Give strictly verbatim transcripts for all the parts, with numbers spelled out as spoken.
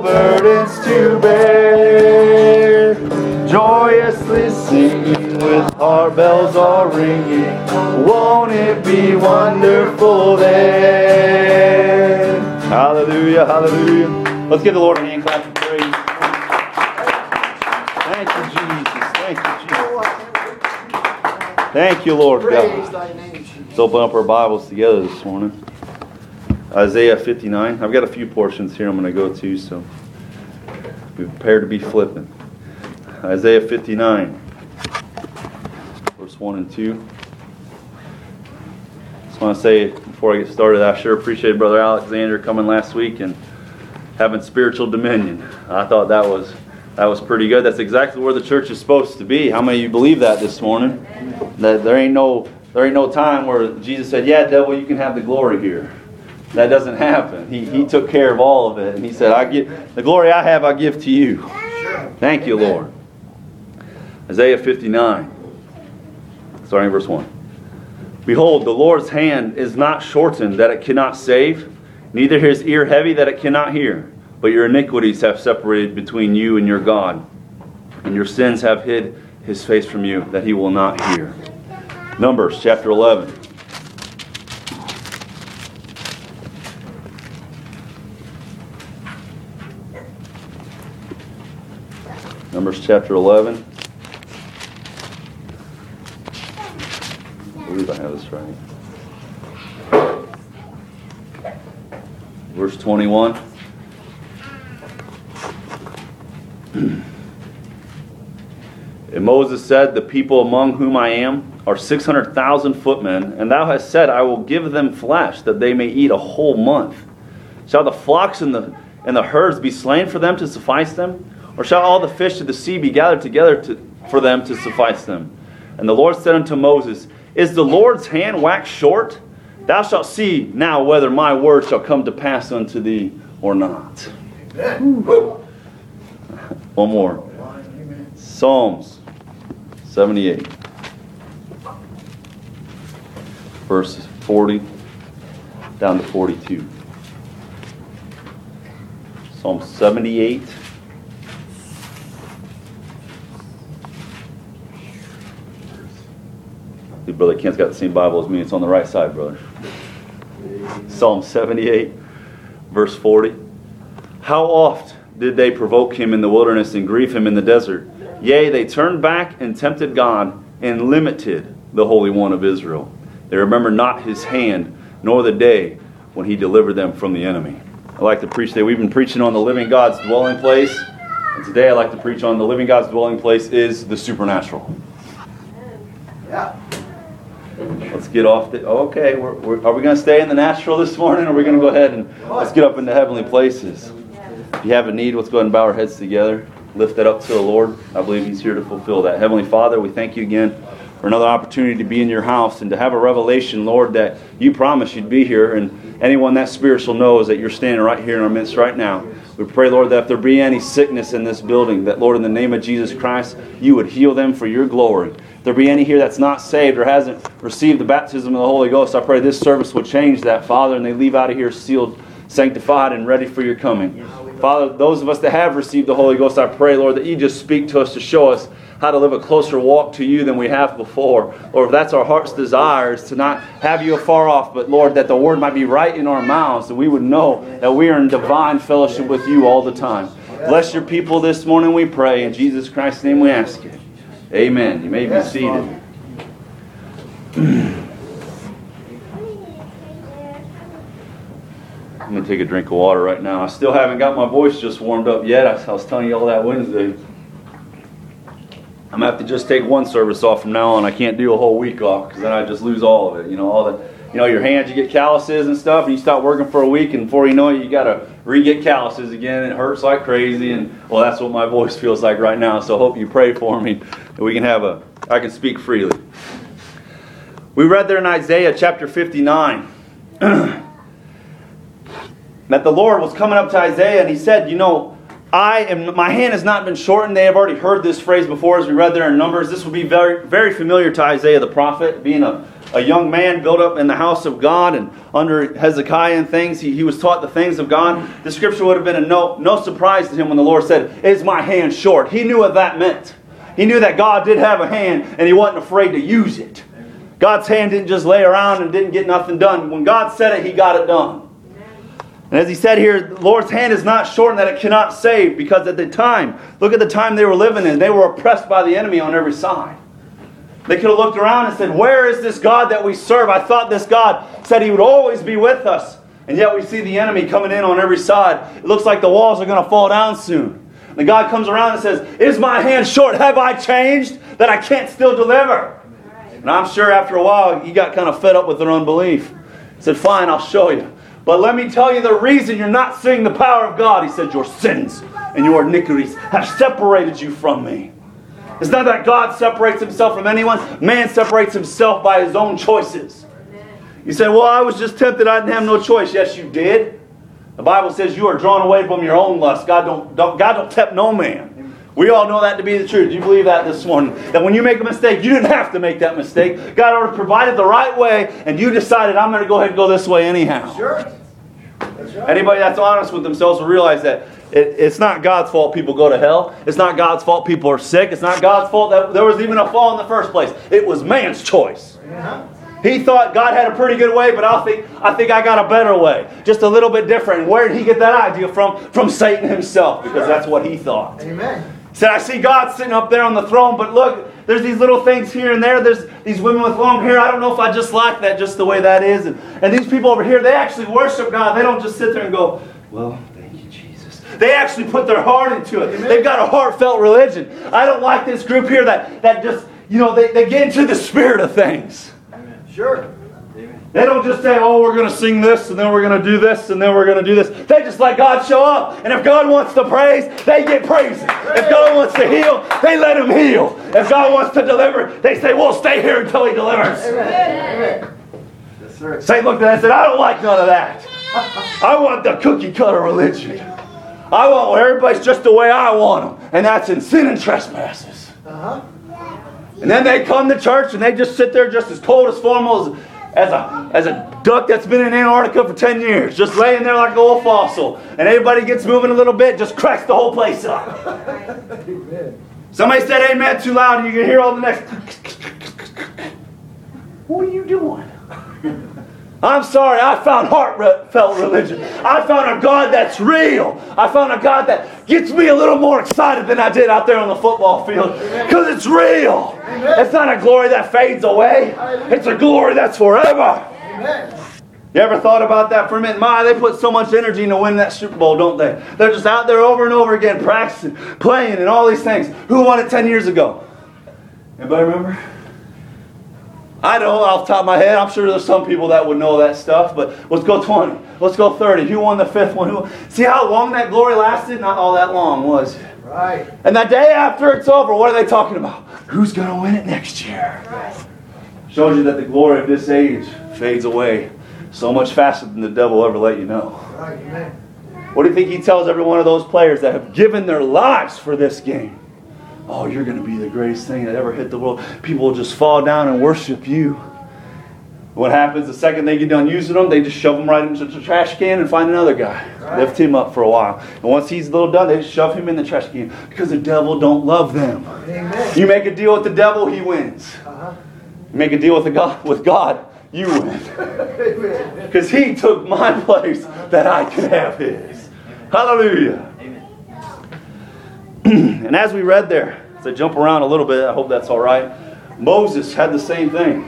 burdens to bear. Joyously singing with heart bells all ringing. Won't it be wonderful there? Hallelujah, hallelujah. Let's give the Lord a hand clap of praise. Thank you, Jesus. Thank you, Jesus. Thank you, Lord God. Let's open up our Bibles together this morning. Isaiah fifty-nine. I've got a few portions here I'm going to go to, so be prepared to be flippant. Isaiah fifty-nine, verse one and two. Just want to say, before I get started, I sure appreciate Brother Alexander coming last week and having spiritual dominion. I thought that was that was pretty good. That's exactly where the church is supposed to be. How many of you believe that this morning? That there ain't no there ain't no time where Jesus said, "Yeah, devil, you can have the glory here." That doesn't happen. He he took care of all of it, and he said, "I give the glory I have, I give to you." Thank you, Lord. Isaiah fifty-nine, starting verse one. Behold, the Lord's hand is not shortened that it cannot save, neither his ear heavy that it cannot hear. But your iniquities have separated between you and your God, and your sins have hid his face from you, that he will not hear. Numbers chapter eleven. Numbers chapter eleven. I believe I have this right. Verse twenty-one. And Moses said, the people among whom I am are six hundred thousand footmen, and thou hast said, I will give them flesh, that they may eat a whole month. Shall the flocks and the, and the herds be slain for them to suffice them? Or shall all the fish of the sea be gathered together to, for them to suffice them? And the Lord said unto Moses, is the Lord's hand waxed short? Thou shalt see now whether my word shall come to pass unto thee or not. One more. Psalms seventy-eight. Verse forty down to forty-two. Psalm seventy-eight. Brother Kent's got the same Bible as me. It's on the right side, brother. Psalm seventy-eight, verse forty. How oft did they provoke him in the wilderness and grieve him in the desert? Yea, they turned back and tempted God and limited the Holy One of Israel. They remembered not his hand, nor the day when he delivered them from the enemy. I like to preach today. We've been preaching on the living God's dwelling place. And today I like to preach on the living God's dwelling place is the supernatural. Yeah. Let's get off the... Okay, we're, we're, are we going to stay in the natural this morning, or are we going to go ahead and let's get up into heavenly places? If you have a need, let's go ahead and bow our heads together. Lift that up to the Lord. I believe he's here to fulfill that. Heavenly Father, we thank you again for another opportunity to be in your house and to have a revelation, Lord, that you promised you'd be here, and anyone that spiritual knows that you're standing right here in our midst right now. We pray, Lord, that if there be any sickness in this building, that, Lord, in the name of Jesus Christ, you would heal them for your glory. If there be any here that's not saved or hasn't received the baptism of the Holy Ghost, I pray this service would change that, Father, and they leave out of here sealed, sanctified, and ready for your coming. Father, those of us that have received the Holy Ghost, I pray, Lord, that you just speak to us to show us how to live a closer walk to you than we have before. Lord, if that's our heart's desire, is to not have you afar off, but Lord, that the word might be right in our mouths, and we would know that we are in divine fellowship with you all the time. Bless your people this morning, we pray. In Jesus Christ's name we ask it. Amen. You may be seated. I'm going to take a drink of water right now. I still haven't got my voice just warmed up yet. I was telling you all that Wednesday. I'm going to have to just take one service off from now on. I can't do a whole week off because then I just lose all of it. You know, all the, you know, your hands, you get calluses and stuff, and you stop working for a week, and before you know it, you got to re-get calluses again. It hurts like crazy, and well, that's what my voice feels like right now. So I hope you pray for me that we can have a, I can speak freely. We read there in Isaiah chapter fifty-nine that the Lord was coming up to Isaiah, and he said, you know, I am, my hand has not been shortened. They have already heard this phrase before as we read there in Numbers. This will be very, very familiar to Isaiah the prophet, being a, a young man built up in the house of God and under Hezekiah and things, he, he was taught the things of God. The scripture would have been a no, no surprise to him when the Lord said, "Is my hand short?" He knew what that meant. He knew that God did have a hand and he wasn't afraid to use it. God's hand didn't just lay around and didn't get nothing done. When God said it, he got it done. And as he said here, the Lord's hand is not shortened that it cannot save, because at the time, look at the time they were living in, they were oppressed by the enemy on every side. They could have looked around and said, "Where is this God that we serve? I thought this God said he would always be with us." And yet we see the enemy coming in on every side. It looks like the walls are going to fall down soon. And God comes around and says, "Is my hand short? Have I changed that I can't still deliver?" And I'm sure after a while he got kind of fed up with their unbelief. He said, "Fine, I'll show you. But let me tell you the reason you're not seeing the power of God." He said, "Your sins and your iniquities have separated you from me." It's not that God separates himself from anyone. Man separates himself by his own choices. You say, "Well, I was just tempted. I didn't have no choice." Yes, you did. The Bible says you are drawn away from your own lust. God don't, don't, God don't tempt no man. We all know that to be the truth. Do you believe that this morning? That when you make a mistake, you didn't have to make that mistake. God already provided the right way, and you decided, "I'm going to go ahead and go this way anyhow." Sure. That's right. Anybody that's honest with themselves will realize that it, it's not God's fault people go to hell. It's not God's fault people are sick. It's not God's fault that there was even a fall in the first place. It was man's choice. Yeah. He thought God had a pretty good way, but I think I think I got a better way. Just a little bit different. And where did he get that idea from? From Satan himself, because that's what he thought. Amen. He said, "I see God sitting up there on the throne, but look, there's these little things here and there. There's these women with long hair. I don't know if I just like that just the way that is. And, and these people over here, they actually worship God. They don't just sit there and go, 'Well, thank you, Jesus.' They actually put their heart into it. They've got a heartfelt religion. I don't like this group here that, that just, you know, they, they get into the spirit of things. Amen. Sure. They don't just say, 'Oh, we're going to sing this, and then we're going to do this, and then we're going to do this.' They just let God show up. And if God wants to praise, they get praising. If God wants to heal, they let Him heal. If God wants to deliver, they say, 'We'll stay here until He delivers.'" Amen. Amen. Yes, sir. Satan looked at that and said, "I don't like none of that. I want the cookie cutter religion. I want where everybody's just the way I want them. And that's in sin and trespasses." Uh-huh. And then they come to church and they just sit there just as cold as formal as As a, as a duck that's been in Antarctica for ten years. Just laying there like an old fossil. And everybody gets moving a little bit, just cracks the whole place up. Amen. Somebody said amen too loud and you can hear all the next... What are you doing? I'm sorry, I found heartfelt religion. I found a God that's real. I found a God that gets me a little more excited than I did out there on the football field. Because it's real. Amen. It's not a glory that fades away. It's a glory that's forever. Amen. You ever thought about that for a minute? My, they put so much energy into winning that Super Bowl, don't they? They're just out there over and over again practicing, playing, and all these things. Who won it ten years ago? Anybody remember? I know off the top of my head. I'm sure there's some people that would know that stuff. But let's go twenty. Let's go thirty. Who won the fifth one? Who? See how long that glory lasted? Not all that long, was it? Right. And that day after it's over, what are they talking about? Who's going to win it next year? Right. Shows you that the glory of this age fades away so much faster than the devil will ever let you know. Right. Amen. What do you think he tells every one of those players that have given their lives for this game? Oh, you're going to be the greatest thing that ever hit the world. People will just fall down and worship you. What happens the second they get done using them? They just shove them right into the trash can and find another guy. Right. Lift him up for a while. And once he's a little done, they just shove him in the trash can. Because the devil don't love them. Amen. You make a deal with the devil, he wins. Uh-huh. You make a deal with, the God, with God, you win. Amen. Because he took my place that I could have his. Hallelujah. And as we read there, as I jump around a little bit, I hope that's all right. Moses had the same thing.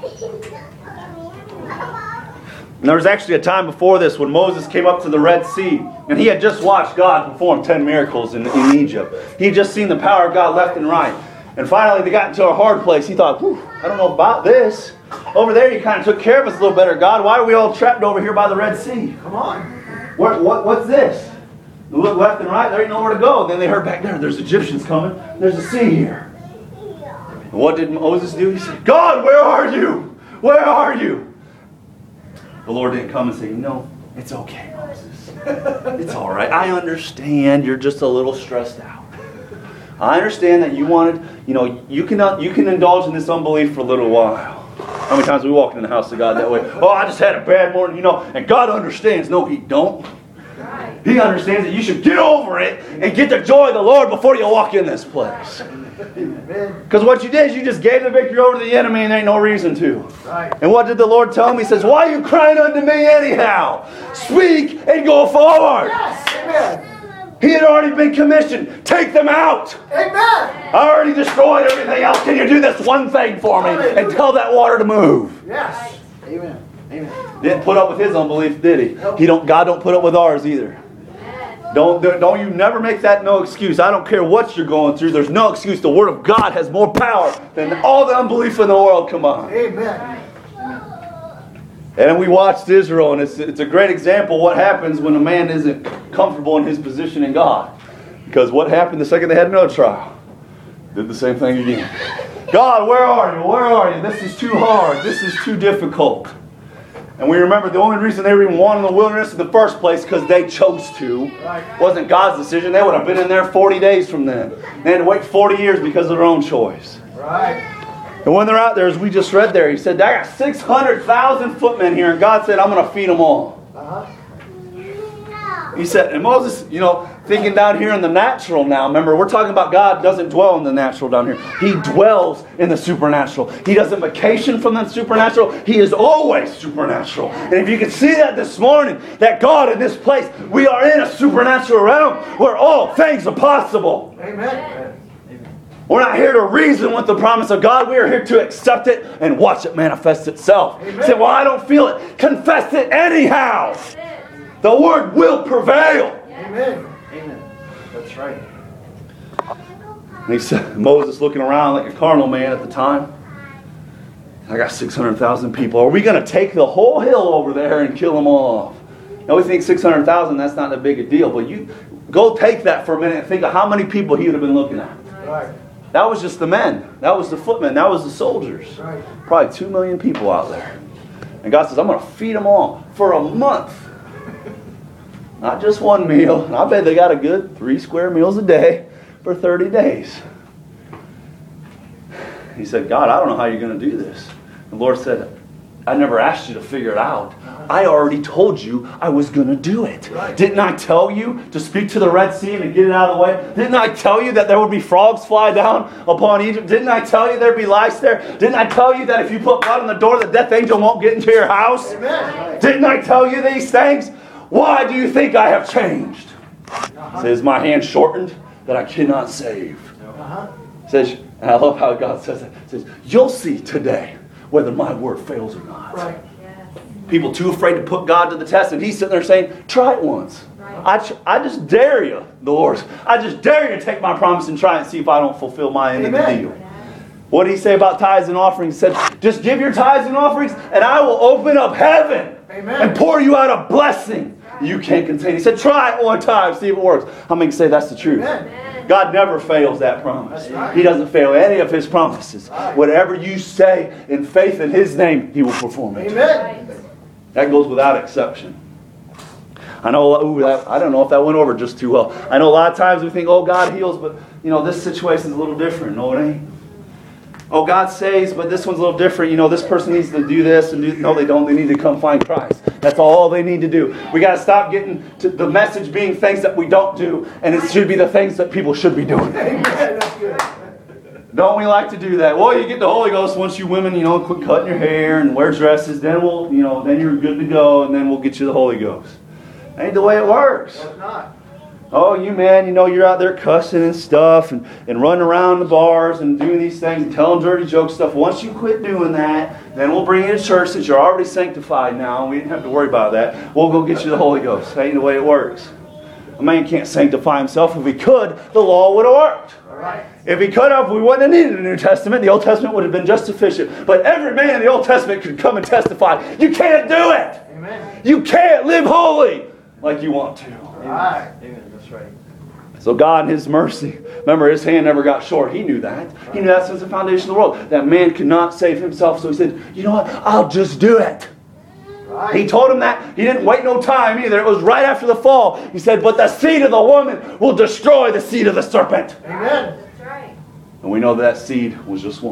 And there was actually a time before this when Moses came up to the Red Sea. And he had just watched God perform ten miracles in, in Egypt. He had just seen the power of God left and right. And finally they got into a hard place. He thought, whew, I don't know about this. Over there you kind of took care of us a little better, God. Why are we all trapped over here by the Red Sea? Come on. What, what, what's this? They look left and right, there ain't nowhere to go. And then they heard back there, there's Egyptians coming. There's a sea here. And what did Moses do? He said, God, where are you? Where are you? The Lord didn't come and say, no, it's okay, Moses. It's all right. I understand you're just a little stressed out. I understand that you wanted, you know, you can, you can indulge in this unbelief for a little while. How many times we walk in the house of God that way? Oh, I just had a bad morning, you know, and God understands. No, He don't. He understands that you should get over it and get the joy of the Lord before you walk in this place. Because what you did is you just gave the victory over to the enemy and there ain't no reason to. And what did the Lord tell him? He says, why are you crying unto me anyhow? Speak and go forward. He had already been commissioned. Take them out. Amen. I already destroyed everything else. Can you do this one thing for me and tell that water to move? Yes. Amen. Amen. Didn't put up with his unbelief, did he? He don't. God don't put up with ours either. Don't, don't you never make that no excuse. I don't care what you're going through. There's no excuse. The Word of God has more power than all the unbelief in the world. Come on. Amen. And we watched Israel, and it's, it's a great example of what happens when a man isn't comfortable in his position in God. Because what happened the second they had another trial? Did the same thing again. God, where are you? Where are you? This is too hard. This is too difficult. And we remember the only reason they were even wanting the wilderness in the first place because they chose to. It wasn't God's decision. They would have been in there forty days from then. They had to wait forty years because of their own choice. Right. And when they're out there, as we just read there, He said, I got six hundred thousand footmen here. And God said, I'm going to feed them all. Uh-huh. He said, and Moses, you know, thinking down here in the natural now. Remember, we're talking about God doesn't dwell in the natural down here. He dwells in the supernatural. He doesn't vacation from the supernatural. He is always supernatural. And if you can see that this morning, that God in this place, we are in a supernatural realm where all things are possible. Amen. We're not here to reason with the promise of God. We are here to accept it and watch it manifest itself. Amen. Say, well, I don't feel it. Confess it anyhow. The Word will prevail. Amen. Amen. That's right. And he said, Moses looking around like a carnal man at the time. I got six hundred thousand people. Are we going to take the whole hill over there and kill them all off? Now we think six hundred thousand, that's not that big a deal. But you go take that for a minute and think of how many people he would have been looking at. Right. That was just the men. That was the footmen. That was the soldiers. Right. Probably two million people out there. And God says, I'm going to feed them all for a month. Not just one meal. And I bet they got a good three square meals a day for thirty days. He said, God, I don't know how you're going to do this. The Lord said, I never asked you to figure it out. I already told you I was going to do it. Right. Didn't I tell you to speak to the Red Sea and to get it out of the way? Didn't I tell you that there would be frogs fly down upon Egypt? Didn't I tell you there'd be lice there? Didn't I tell you that if you put blood on the door, the death angel won't get into your house? Amen. Didn't I tell you these things? Why do you think I have changed? Uh-huh. Says, my hand shortened that I cannot save. Uh-huh. Says, and I love how God says it. Says, you'll see today whether my word fails or not. Right. People too afraid to put God to the test, and He's sitting there saying, try it once. I, ch- I just dare you, the Lord. I just dare you to take my promise and try and see if I don't fulfill my end Amen. of the deal. What did He say about tithes and offerings? He said, just give your tithes and offerings, and I will open up heaven. Amen. And pour you out a blessing you can't contain. He said, try it one time, see if it works. How many can say that's the truth? Amen. God never fails that promise. That's right. He doesn't fail any of His promises. Right. Whatever you say in faith in His name, He will perform it. Amen. That goes without exception. I know, ooh, that, I don't know if that went over just too well. I know a lot of times we think, oh, God heals, but, you know, this situation is a little different. No, it ain't. Oh, God saves, but this one's a little different. You know, this person needs to do this. and do, No, they don't. They need to come find Christ. That's all they need to do. We got to stop getting to the message being things that we don't do, and it should be the things that people should be doing. Amen. That's good. Don't we like to do that? Well, you get the Holy Ghost once you women, you know, quit cutting your hair and wear dresses. Then we'll, you know, then you're good to go, and then we'll get you the Holy Ghost. That ain't the way it works. That's not. Oh, you man, you know, you're out there cussing and stuff and, and running around the bars and doing these things and telling dirty joke stuff. Once you quit doing that, then we'll bring you to church since you're already sanctified now. And we didn't have to worry about that. We'll go get you the Holy Ghost. That ain't the way it works. A man can't sanctify himself. If he could, the law would have worked. Right. If he could have, we wouldn't have needed a New Testament. The Old Testament would have been just sufficient. But every man in the Old Testament could come and testify. You can't do it. Amen. You can't live holy like you want to. Right. Amen. That's right. So God in His mercy, remember His hand never got short. He knew that. He knew that since the foundation of the world. That man could not save himself. So He said, you know what? I'll just do it. Right. He told him that. He didn't wait no time either. It was right after the fall. He said, but the seed of the woman will destroy the seed of the serpent. Amen. And we know that seed was just one.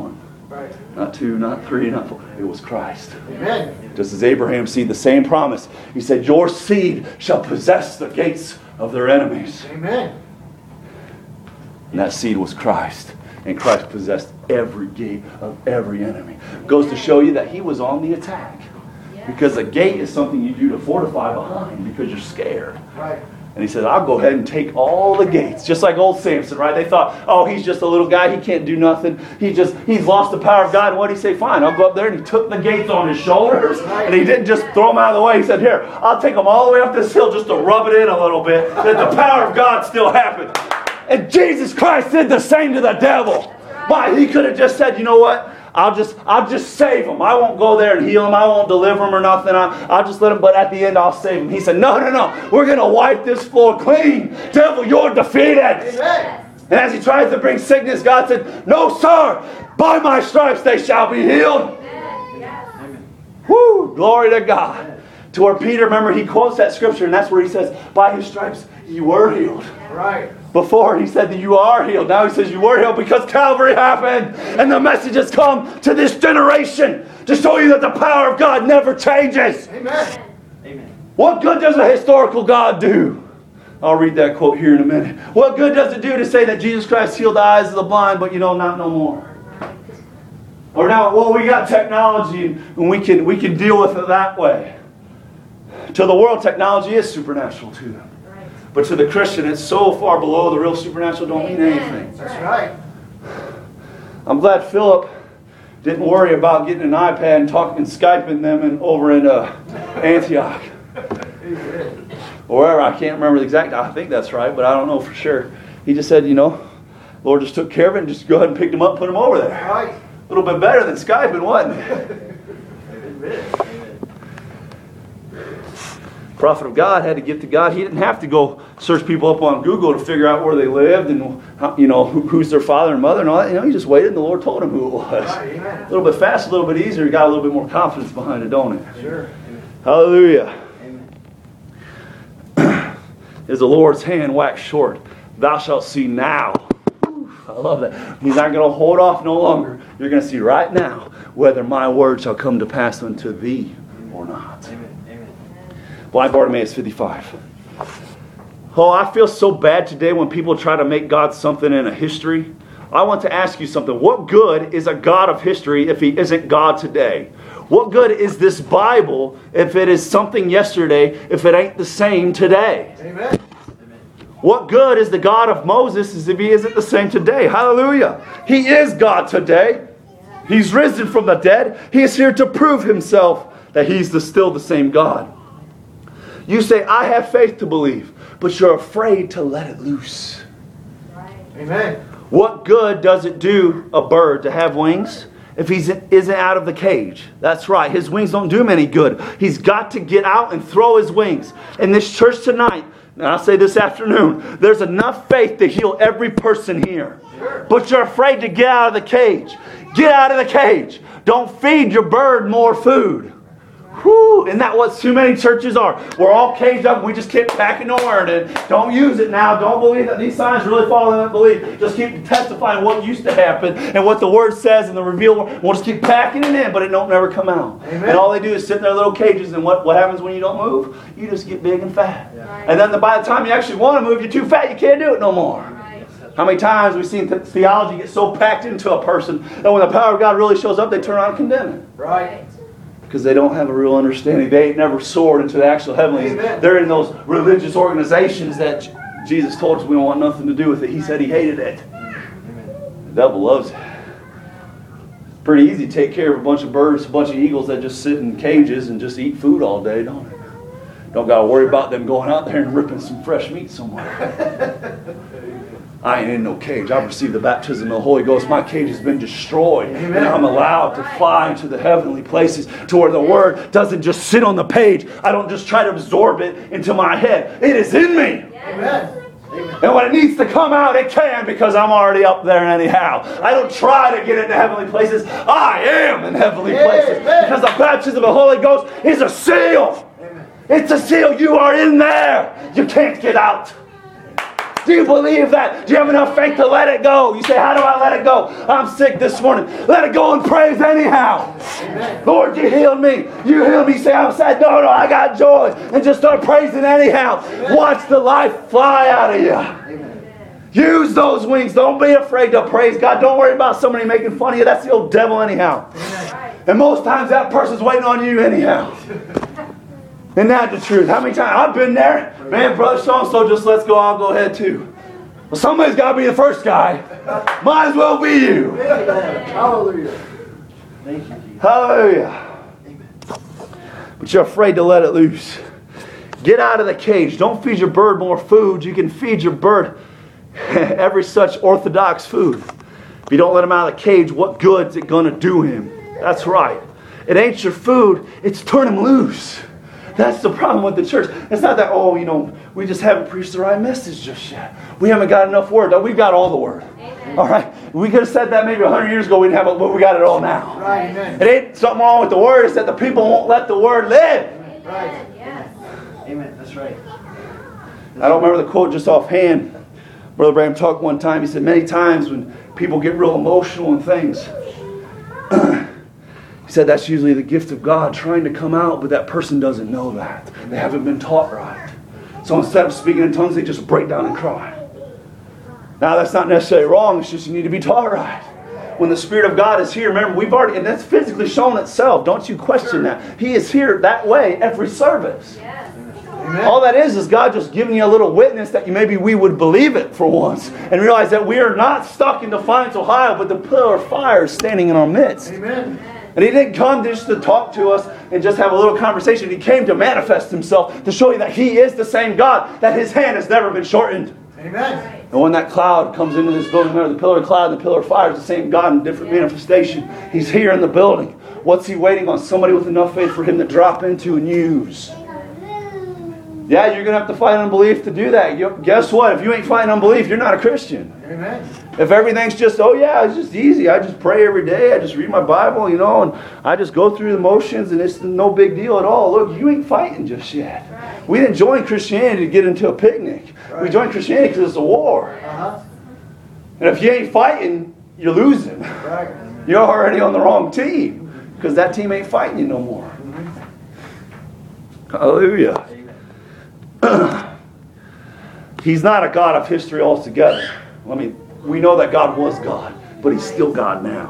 Right. Not two, not three, not four. It was Christ. Amen. Just as Abraham seed, the same promise. He said, your seed shall possess the gates of their enemies. Amen. And that seed was Christ. And Christ possessed every gate of every enemy. Goes to show you that he was on the attack. Because a gate is something you do to fortify behind because you're scared. Right. And he said, I'll go ahead and take all the gates. Just like old Samson, right? They thought, oh, he's just a little guy. He can't do nothing. He just, he's lost the power of God. And what did he say? Fine, I'll go up there. And he took the gates on his shoulders. And he didn't just throw them out of the way. He said, here, I'll take them all the way up this hill just to rub it in a little bit. That the power of God still happened. And Jesus Christ did the same to the devil. Why? He could have just said, you know what? I'll just I'll just save him. I won't go there and heal him. I won't deliver him or nothing. I, I'll just let him, but at the end I'll save him. He said, no, no, no. We're going to wipe this floor clean. Devil, you're defeated. Amen. And as he tries to bring sickness, God said, no, sir. By my stripes they shall be healed. Amen. Woo, glory to God. To where Peter, remember, he quotes that scripture, and that's where he says, by his stripes you were healed. Right. Before he said that you are healed. Now he says you were healed because Calvary happened. And the message has come to this generation to show you that the power of God never changes. Amen. Amen. What good does a historical God do? I'll read that quote here in a minute. What good does it do to say that Jesus Christ healed the eyes of the blind, but you know, not no more? Or now, well, we got technology and we can, we can deal with it that way. To the world, technology is supernatural to them. But to the Christian, it's so far below the real supernatural, don't mean anything. That's right. I'm glad Philip didn't worry about getting an iPad and talking and Skyping them and over in uh, Antioch. Or wherever, I can't remember the exact, I think that's right, but I don't know for sure. He just said, you know, Lord just took care of it and just go ahead and picked him up and put him over there. Right. A little bit better than Skyping, wasn't it? Prophet of God had to get to God. He didn't have to go search people up on Google to figure out where they lived and how, you know who, who's their father and mother and all that. You know, he just waited and the Lord told him who it was. A little bit faster, a little bit easier. He got a little bit more confidence behind it, don't it? Sure. Hallelujah. Amen. Is the Lord's hand waxed short? Thou shalt see now. I love that. He's not going to hold off no longer. You're going to see right now whether my word shall come to pass unto thee or not. Amen. Blind Bartimaeus fifty-five. Oh, I feel so bad today when people try to make God something in a history. I want to ask you something. What good is a God of history if he isn't God today? What good is this Bible if it is something yesterday, if it ain't the same today? Amen. What good is the God of Moses if he isn't the same today? Hallelujah. He is God today. He's risen from the dead. He is here to prove himself that he's the, still the same God. You say, I have faith to believe, but you're afraid to let it loose. Right. Amen. What good does it do a bird to have wings if he isn't out of the cage? That's right. His wings don't do him any good. He's got to get out and throw his wings. In this church tonight, and I'll say this afternoon, there's enough faith to heal every person here. Sure. But you're afraid to get out of the cage. Get out of the cage. Don't feed your bird more food. Whew, isn't that what too many churches are? We're all caged up. We just keep packing the word in. Don't use it now. Don't believe that these signs really follow that belief. Just keep testifying what used to happen and what the word says and the revealed word. We'll just keep packing it in, but it don't never come out. Amen. And all they do is sit in their little cages, and what, what happens when you don't move? You just get big and fat. Yeah. Right. And then the, by the time you actually want to move, you're too fat. You can't do it no more. Right. How many times we've seen th- theology get so packed into a person that when the power of God really shows up, they turn around and condemn it. Right. Because they don't have a real understanding. They ain't never soared into the actual heavenlies. Amen. They're in those religious organizations that J- Jesus told us we don't want nothing to do with it. He said he hated it. Amen. The devil loves it. It's pretty easy to take care of a bunch of birds, a bunch of eagles that just sit in cages and just eat food all day, don't it? Don't got to worry about them going out there and ripping some fresh meat somewhere. I ain't in no cage. I've received the baptism of the Holy Ghost. My cage has been destroyed. Amen. And I'm allowed to fly into the heavenly places to where the Word doesn't just sit on the page. I don't just try to absorb it into my head. It is in me. Amen. And when it needs to come out, it can, because I'm already up there anyhow. I don't try to get into heavenly places. I am in heavenly places. Because the baptism of the Holy Ghost is a seal. Amen. It's a seal. You are in there. You can't get out. Do you believe that? Do you have enough faith to let it go? You say, how do I let it go? I'm sick this morning. Let it go and praise anyhow. Amen. Lord, you healed me. You healed me. You say, I'm sad. No, no, I got joy. And just start praising anyhow. Amen. Watch the life fly out of you. Amen. Use those wings. Don't be afraid to praise God. Don't worry about somebody making fun of you. That's the old devil anyhow. Amen. And most times that person's waiting on you anyhow. Isn't that the truth? How many times? I've been there. Man, brother so-and-so just let's go. I'll go ahead too. Well, somebody's got to be the first guy. Might as well be you. Hallelujah. Thank you, Jesus. Hallelujah. Amen. But you're afraid to let it loose. Get out of the cage. Don't feed your bird more food. You can feed your bird every such orthodox food. If you don't let him out of the cage, what good's it going to do him? That's right. It ain't your food. It's turn him loose. That's the problem with the church. It's not that, oh, you know, we just haven't preached the right message just yet. We haven't got enough word. No, we've got all the word. Amen. All right? We could have said that maybe a hundred years ago. We didn't have it, but we got it all now. Right. Amen. It ain't something wrong with the word. It's that the people won't let the word live. Amen. Right. Yes. Amen. That's right. That's I don't remember the quote just offhand. Brother Branham talked one time. He said, many times when people get real emotional and things, he said that's usually the gift of God trying to come out, but that person doesn't know that. They haven't been taught right. So instead of speaking in tongues, they just break down and cry. Now that's not necessarily wrong. It's just you need to be taught right. When the Spirit of God is here, remember, we've already, and that's physically shown itself. Don't you question that. He is here that way every service. Yes. Amen. All that is is God just giving you a little witness that you, maybe we would believe it for once and realize that we are not stuck in Defiance, Ohio, but the pillar of fire is standing in our midst. Amen. And He didn't come just to talk to us and just have a little conversation. He came to manifest Himself to show you that He is the same God, that His hand has never been shortened. Amen. And when that cloud comes into this building, remember the pillar of cloud and the pillar of fire is the same God in different manifestation. He's here in the building. What's He waiting on? Somebody with enough faith for Him to drop into and use. Yeah, you're going to have to fight unbelief to do that. You, guess what? If you ain't fighting unbelief, you're not a Christian. Amen. If everything's just, oh yeah, it's just easy. I just pray every day. I just read my Bible, you know, and I just go through the motions and it's no big deal at all. Look, you ain't fighting just yet. Right. We didn't join Christianity to get into a picnic. Right. We joined Christianity because it's a war. Uh-huh. And if you ain't fighting, you're losing. Right. You're already on the wrong team because that team ain't fighting you no more. Mm-hmm. Hallelujah. He's not a God of history altogether. I mean, we know that God was God, but He's still God now.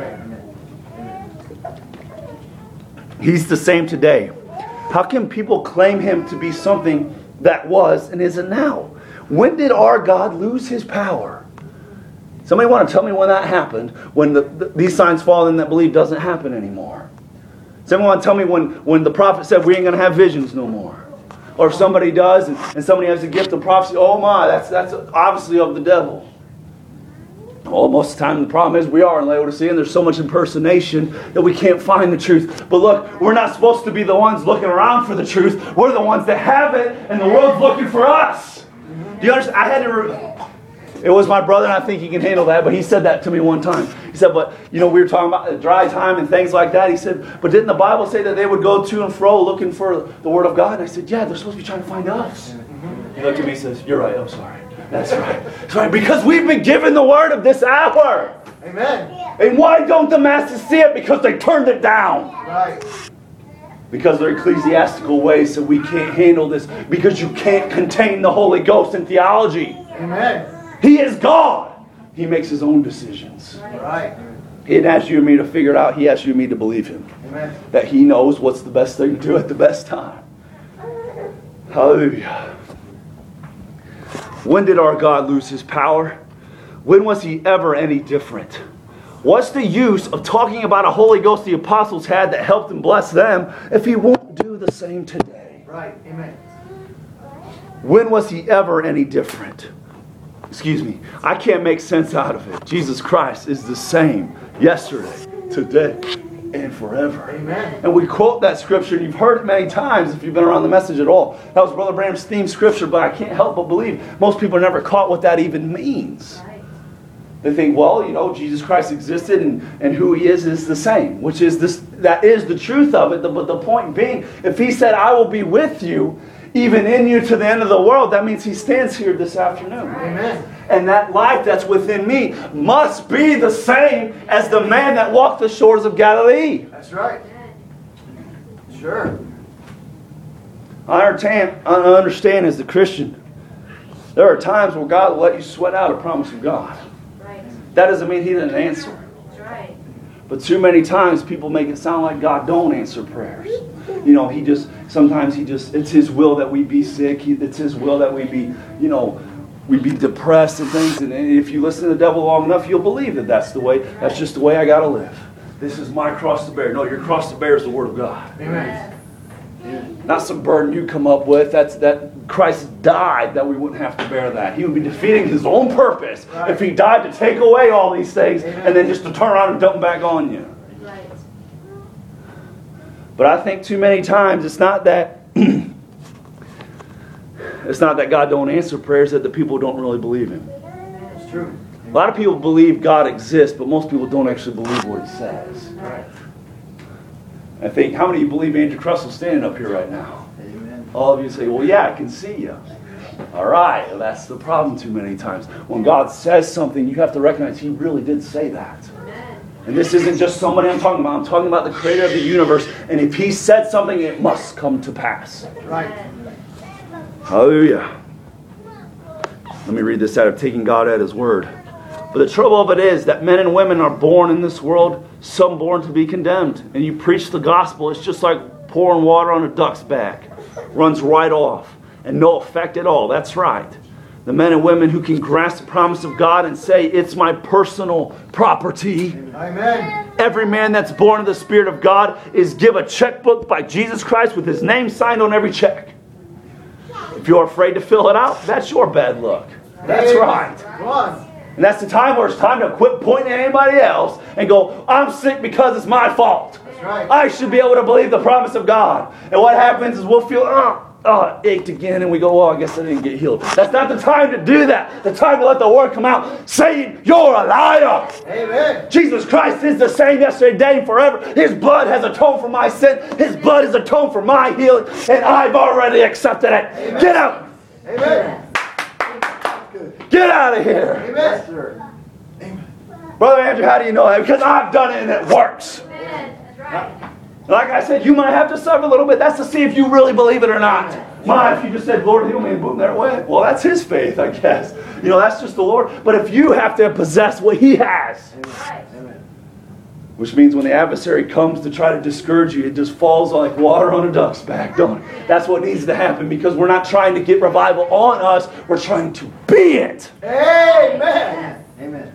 He's the same today. How can people claim Him to be something that was and isn't now? When did our God lose His power? Somebody want to tell me when that happened, when the, the, these signs fall in that believe doesn't happen anymore? Somebody want to tell me when, when the prophet said we ain't going to have visions no more? Or if somebody does and, and somebody has a gift of prophecy, oh my, that's that's obviously of the devil. Well, most of the time the problem is we are in Laodicea and there's so much impersonation that we can't find the truth. But look, we're not supposed to be the ones looking around for the truth. We're the ones that have it and the world's looking for us. Do you understand? I had to... Re- It was my brother, and I think he can handle that, but he said that to me one time. He said, but, you know, we were talking about dry time and things like that. He said, but didn't the Bible say that they would go to and fro looking for the Word of God? And I said, yeah, they're supposed to be trying to find us. He looked at me and says, you're right, I'm sorry. That's right. That's right, because we've been given the Word of this hour. Amen. And why don't the masses see it? Because they turned it down. Right. Because they're ecclesiastical ways, so we can't handle this. Because you can't contain the Holy Ghost in theology. Amen. He is God. He makes His own decisions. Right. He didn't ask you and me to figure it out. He asked you and me to believe Him. Amen. That He knows what's the best thing to do at the best time. Hallelujah. When did our God lose His power? When was He ever any different? What's the use of talking about a Holy Ghost the apostles had that helped and blessed them if He won't do the same today? Right. Amen. When was He ever any different? Excuse me, I can't make sense out of it. Jesus Christ is the same yesterday, today, and forever. Amen. And we quote that scripture, and you've heard it many times if you've been around the message at all. That was Brother Branham's theme scripture, but I can't help but believe most people never caught what that even means. They think, well, you know, Jesus Christ existed and, and who He is is the same, which is this, that is the truth of it. But the point being, if He said, I will be with you, even in you to the end of the world. That means He stands here this afternoon. Amen. And that life that's within me must be the same as the man that walked the shores of Galilee. That's right. Sure. I understand, I understand as a Christian, there are times where God will let you sweat out a promise of God. Right. That doesn't mean He didn't answer. That's right. But too many times people make it sound like God don't answer prayers. You know, He just, sometimes He just, it's His will that we be sick. He, it's His will that we be, you know, we be depressed and things. And if you listen to the devil long enough, you'll believe that that's the way, that's just the way I got to live. This is my cross to bear. No, your cross to bear is the Word of God. Amen. Not some burden you come up with. That's that Christ died that we wouldn't have to bear that. He would be defeating His own purpose Right. if He died to take away all these things Amen. and then just to turn around and dump them back on you. Right. But I think too many times it's not that it's not that God don't answer prayers, that the people don't really believe Him. It's true. A lot of people believe God exists, but most people don't actually believe what He says. Right. I think, how many of you believe Andrew Crussell's standing up here right now? Amen. All of you say, well, yeah, I can see you. All right, well, that's the problem too many times. When God says something, you have to recognize He really did say that. Amen. And this isn't just somebody I'm talking about. I'm talking about the Creator of the universe. And if He said something, it must come to pass. Right. Hallelujah. Let me read this out of Taking God at His Word. But the trouble of it is that men and women are born in this world, some born to be condemned. And you preach the gospel, it's just like pouring water on a duck's back. Runs right off. And no effect at all. That's right. The the men and women who can grasp the promise of God and say, it's my personal property. Amen. Every man that's born of the Spirit of God is given a checkbook by Jesus Christ with his name signed on every check. If you're afraid to fill it out, that's your bad luck. That's Amen. right. Come on. And that's the time where it's time to quit pointing at anybody else and go, I'm sick because it's my fault. That's right. I should be able to believe the promise of God. And what happens is we'll feel, oh, oh, it ached again, and we go, well, I guess I didn't get healed. That's not the time to do that. The time to let the word come out saying, you're a liar. Amen. Jesus Christ is the same yesterday, today, and forever. His blood has atoned for my sin. His blood has atoned for my healing, and I've already accepted it. Amen. Get out. Amen. Get out of here. Amen. Yes, sir. Brother Andrew, how do you know that? Because I've done it and it works. Amen. That's right. Like I said, you might have to suffer a little bit. That's to see if you really believe it or not. My, if you just said, Lord, heal me, and boom, there it went. Well, that's his faith, I guess. You know, that's just the Lord. But if you have to possess what he has, Right. which means when the adversary comes to try to discourage you, it just falls like water on a duck's back, don't it? That's what needs to happen, because we're not trying to get revival on us. We're trying to be it. Amen. Amen.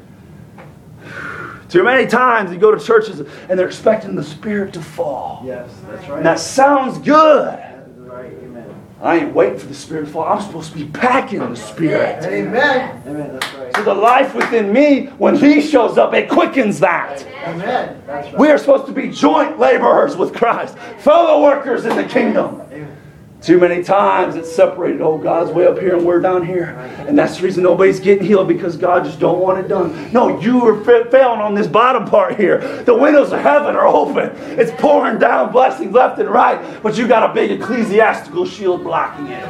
Too many times you go to churches and they're expecting the Spirit to fall. Yes, that's right. And that sounds good. That's right. Amen. I ain't waiting for the Spirit to fall. I'm supposed to be packing the Spirit. Amen. Amen. That's right. So the life within me, when He shows up, it quickens that. Amen. That's right. We are supposed to be joint laborers with Christ, fellow workers in the kingdom. Amen. Too many times it's separated. Oh, God's way up here and we're down here. And that's the reason nobody's getting healed, because God just don't want it done. No, you are fa- failing on this bottom part here. The windows of heaven are open. It's pouring down blessings left and right. But you got a big ecclesiastical shield blocking it.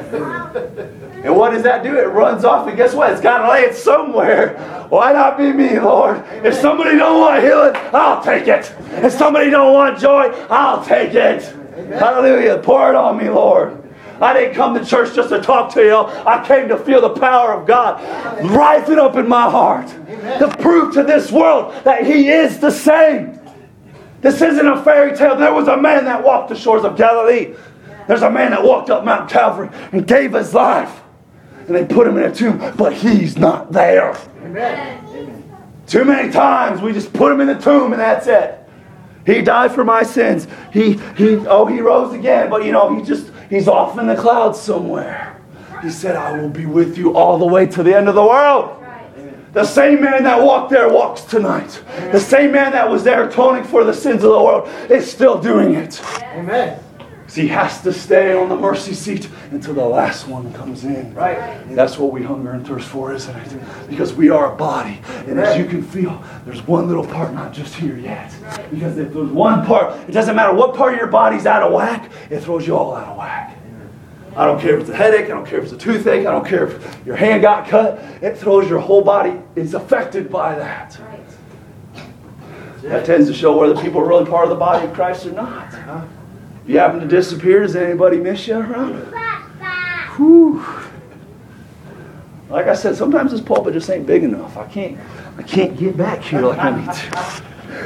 And what does that do? It runs off, and guess what? It's got to lay it somewhere. Why not be me, Lord? If somebody don't want healing, I'll take it. If somebody don't want joy, I'll take it. Hallelujah. Pour it on me, Lord. I didn't come to church just to talk to you. I came to feel the power of God rising up in my heart. To prove to this world that He is the same. This isn't a fairy tale. There was a man that walked the shores of Galilee. There's a man that walked up Mount Calvary and gave his life. And they put him in a tomb, but he's not there. Amen. Too many times we just put him in the tomb and that's it. He died for my sins. He, he, oh, he rose again. But, you know, he just, he's off in the clouds somewhere. He said, I will be with you all the way to the end of the world. The same man that walked there walks tonight. The same man that was there atoning for the sins of the world is still doing it. Amen. He has to stay on the mercy seat until the last one comes in. Right. That's what we hunger and thirst for, isn't it? Because we are a body. And as you can feel, there's one little part not just here yet. Because if there's one part, it doesn't matter what part of your body's out of whack, it throws you all out of whack. I don't care if it's a headache. I don't care if it's a toothache. I don't care if your hand got cut. It throws your whole body is affected by that. Right. That tends to show whether people are really part of the body of Christ or not. If you happen to disappear, does anybody miss you around? Whew. Like I said, sometimes this pulpit just ain't big enough. I can't, I can't get back here like I need to.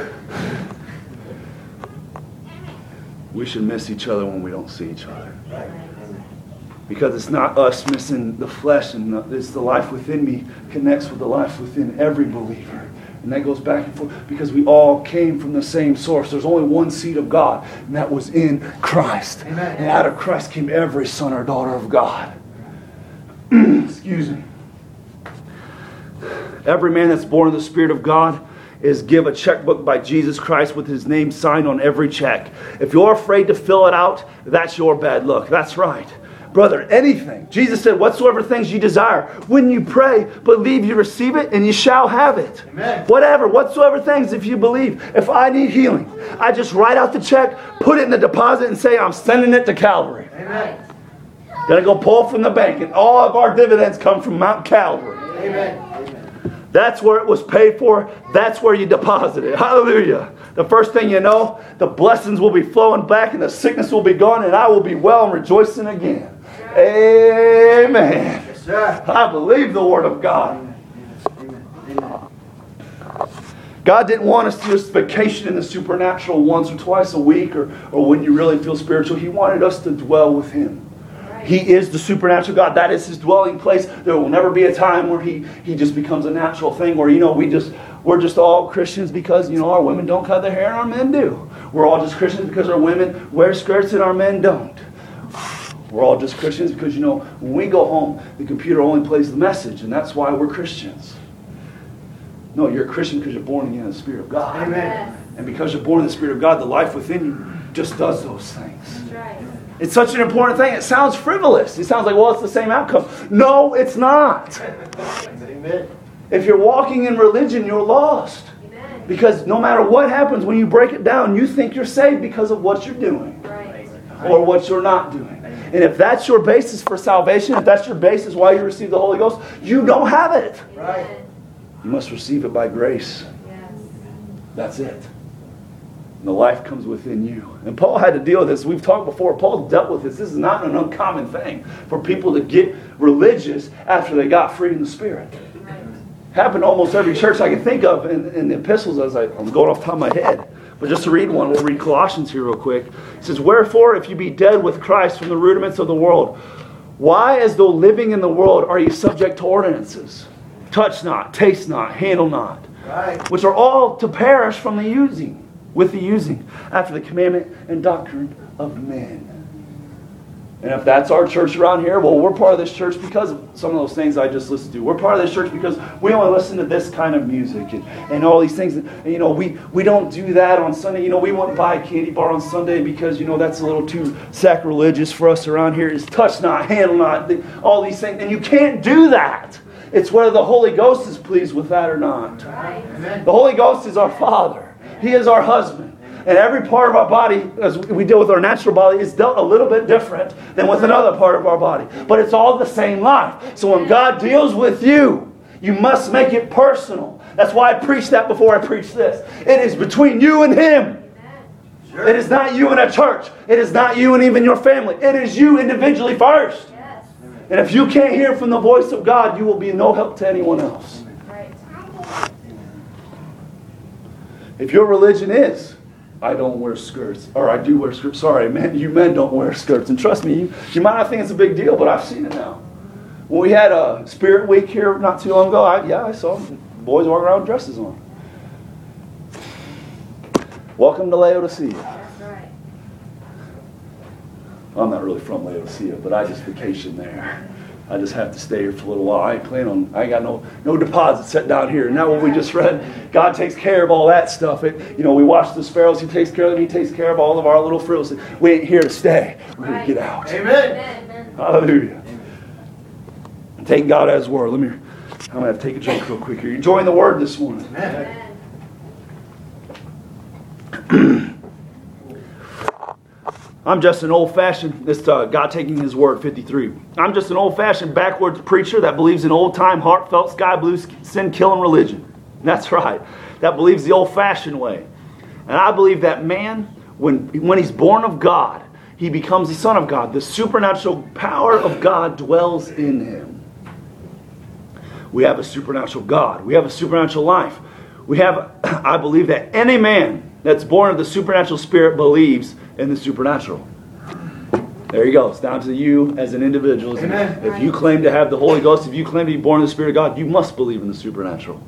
We should miss each other when we don't see each other. Because it's not us missing the flesh, and the, it's the life within me connects with the life within every believer. And that goes back and forth because we all came from the same source. There's only one seed of God, and that was in Christ. Amen. And out of Christ came every son or daughter of God. Excuse me. Every man that's born of the Spirit of God is given a checkbook by Jesus Christ with his name signed on every check. If you're afraid to fill it out, that's your bad luck. That's right. Brother, anything. Jesus said, whatsoever things you desire, when you pray, believe you receive it and you shall have it. Amen. Whatever, whatsoever things, if you believe. If I need healing, I just write out the check, put it in the deposit and say, I'm sending it to Calvary. Amen. Then I go pull from the bank, and all of our dividends come from Mount Calvary. Amen. That's where it was paid for. That's where you deposit it. Hallelujah. The first thing you know, the blessings will be flowing back and the sickness will be gone and I will be well and rejoicing again. Amen. Yes, sir. I believe the Word of God. God didn't want us to just vacation in the supernatural once or twice a week or, or when you really feel spiritual. He wanted us to dwell with Him. He is the supernatural God. That is His dwelling place. There will never be a time where He, he just becomes a natural thing where, you know, we just, we're just all Christians because, you know, our women don't cut their hair and our men do. We're all just Christians because our women wear skirts and our men don't. We're all just Christians because, you know, when we go home, the computer only plays the message, and that's why we're Christians. No, you're a Christian because you're born again in the Spirit of God. Amen. Yes. And because you're born in the Spirit of God, the life within you just does those things. That's right. It's such an important thing. It sounds frivolous. It sounds like, well, it's the same outcome. No, it's not. Amen. If you're walking in religion, you're lost. Amen. Because no matter what happens, when you break it down, you think you're saved because of what you're doing. Right. Or what you're not doing. And if that's your basis for salvation, if that's your basis why you receive the Holy Ghost, you don't have it. Right. You must receive it by grace. Yes. That's it. And the life comes within you. And Paul had to deal with this. We've talked before. Paul dealt with this. This is not an uncommon thing for people to get religious after they got free in the Spirit. Right. Happened to almost every church I can think of in, in the epistles. As I, I'm going off the top of my head. But just to read one, we'll read Colossians here real quick. It says, wherefore, if you be dead with Christ from the rudiments of the world, why, as though living in the world, are you subject to ordinances? Touch not, taste not, handle not. Right. Which are all to perish from the using. With the using, after the commandment and doctrine of men. And if that's our church around here, well, we're part of this church because of some of those things I just listened to. We're part of this church because we only listen to this kind of music and, and all these things. And, you know, we, we don't do that on Sunday. You know, we wouldn't buy a candy bar on Sunday because, you know, that's a little too sacrilegious for us around here. It's touch not, handle not, all these things. And you can't do that. It's whether the Holy Ghost is pleased with that or not. Right. The Holy Ghost is our Father. He is our husband. And every part of our body, as we deal with our natural body, is dealt a little bit different than with another part of our body. But it's all the same life. So when God deals with you, you must make it personal. That's why I preached that before I preached this. It is between you and Him. Sure. It is not you and a church. It is not you and even your family. It is you individually first. Yes. And if you can't hear from the voice of God, you will be no help to anyone else. If your religion is, I don't wear skirts, or I do wear skirts. Sorry, man, you men don't wear skirts. And trust me, you, you might not think it's a big deal, but I've seen it now. When we had a Spirit Week here not too long ago, I, yeah, I saw boys walking around with dresses on. Welcome to Laodicea. That's right. I'm not really from Laodicea, but I just vacation there. I just have to stay here for a little while. I ain't planning on, I ain't got no, no deposit set down here. And that what we just read, God takes care of all that stuff. It, you know, we watch the sparrows. He takes care of them. He takes care of all of our little frills. We ain't here to stay. We're here to get out. Amen. Amen. Hallelujah. Take God at His word. Let me, I'm going to have to take a drink real quick here. You enjoying the word this morning? Amen. I'm just an old-fashioned, this uh, God taking his word, fifty-three. I'm just an old-fashioned backwards preacher that believes in old-time, heartfelt, sky-blue, sin-killing religion. That's right. That believes the old-fashioned way. And I believe that man, when, when he's born of God, he becomes the son of God. The supernatural power of God dwells in him. We have a supernatural God. We have a supernatural life. We have, I believe that any man that's born of the supernatural spirit believes in the supernatural. There you go. It's down to you as an individual. Amen. If you claim to have the Holy Ghost, if you claim to be born of the Spirit of God, you must believe in the supernatural.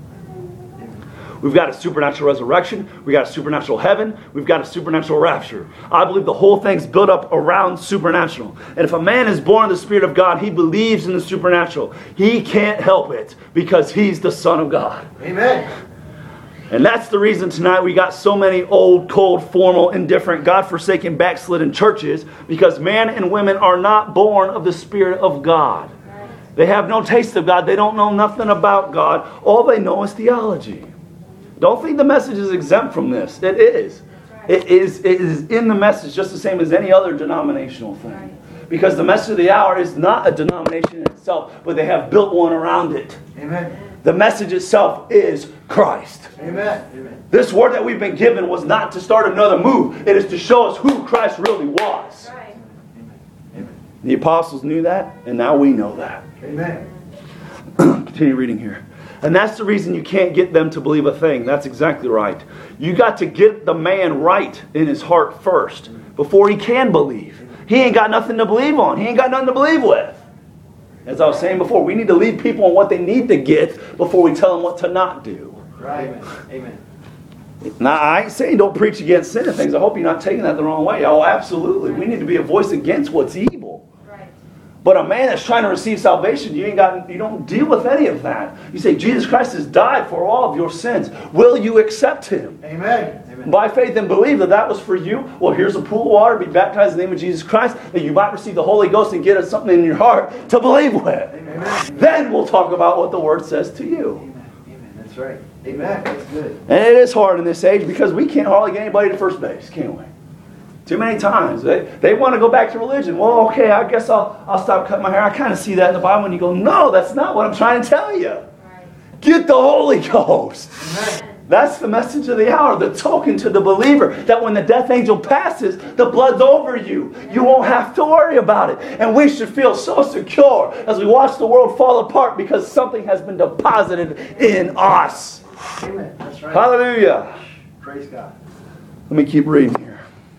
We've got a supernatural resurrection. We've got a supernatural heaven. We've got a supernatural rapture. I believe the whole thing's built up around supernatural. And if a man is born of the Spirit of God, he believes in the supernatural. He can't help it because he's the Son of God. Amen. And that's the reason tonight we got so many old, cold, formal, indifferent, God-forsaken, backslidden churches, because men and women are not born of the Spirit of God. They have no taste of God. They don't know nothing about God. All they know is theology. Don't think the message is exempt from this. It is. It is, it is in the message just the same as any other denominational thing. Because the message of the hour is not a denomination in itself, but they have built one around it. Amen. The message itself is Christ. Amen. Amen. This word that we've been given was not to start another move. It is to show us who Christ really was. Right. Amen. The apostles knew that, and now we know that. Amen. Continue reading here. And that's the reason you can't get them to believe a thing. That's exactly right. You got to get the man right in his heart first before he can believe. He ain't got nothing to believe on. He ain't got nothing to believe with. As I was saying before, we need to lead people on what they need to get before we tell them what to not do. Right. Amen. Now, I ain't saying don't preach against sin and things. I hope you're not taking that the wrong way. Oh, absolutely. We need to be a voice against what's evil. Right. But a man that's trying to receive salvation, you ain't got, you don't deal with any of that. You say, Jesus Christ has died for all of your sins. Will you accept him? Amen. Amen. By faith and believe that that was for you. Well, here's a pool of water. Be baptized in the name of Jesus Christ, that you might receive the Holy Ghost and get us something in your heart to believe with. Amen. Then we'll talk about what the Word says to you. Amen. Amen. That's right. Amen. That's good. And it is hard in this age because we can't hardly get anybody to first base, can we? Too many times. They, they want to go back to religion. Well, okay, I guess I'll, I'll stop cutting my hair. I kind of see that in the Bible. And you go, no, that's not what I'm trying to tell you. Right. Get the Holy Ghost. Amen. That's the message of the hour, the token to the believer, that when the death angel passes, the blood's over you. You won't have to worry about it. And we should feel so secure as we watch the world fall apart because something has been deposited in us. Amen. That's right. Hallelujah. Praise God. Let me keep reading here.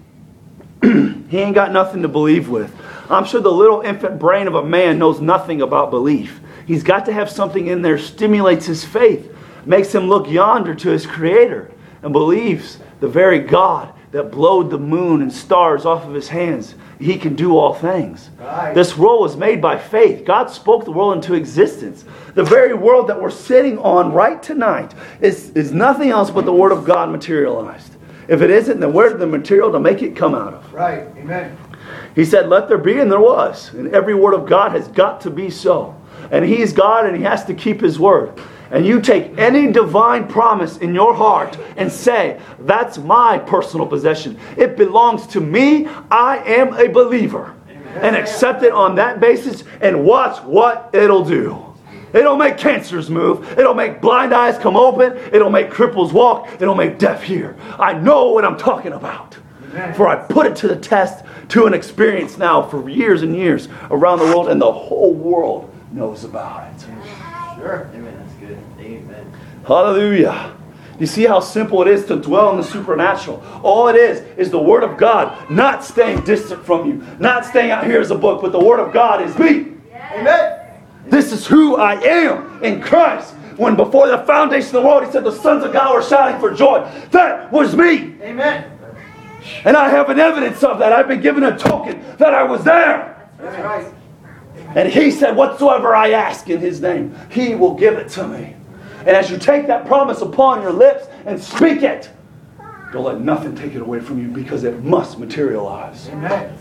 He ain't got nothing to believe with. I'm sure the little infant brain of a man knows nothing about belief. He's got to have something in there stimulates his faith, makes him look yonder to his Creator, and believes the very God that blowed the moon and stars off of his hands, he can do all things. Right. This world was made by faith. God spoke the world into existence. The very world that we're sitting on right tonight is, is nothing else but the Word of God materialized. If it isn't, then where's the material to make it come out of? Right. Amen. He said, let there be, and there was. And every word of God has got to be so. And He's God, and He has to keep His word. And you take any divine promise in your heart and say, that's my personal possession. It belongs to me. I am a believer. Amen. And accept it on that basis and watch what it'll do. It'll make cancers move. It'll make blind eyes come open. It'll make cripples walk. It'll make deaf hear. I know what I'm talking about. Amen. For I put it to the test to an experience now for years and years around the world, and the whole world knows about it. Sure. Amen. That's good. Amen. Hallelujah. You see how simple it is to dwell in the supernatural. All it is is the Word of God not staying distant from you. Not staying out here as a book, but the Word of God is me. Yes. Amen. This is who I am in Christ. When before the foundation of the world, He said the sons of God were shouting for joy. That was me. Amen. And I have an evidence of that. I've been given a token that I was there. That's right. And He said, whatsoever I ask in His name, He will give it to me. And as you take that promise upon your lips and speak it, don't let nothing take it away from you, because it must materialize. Amen.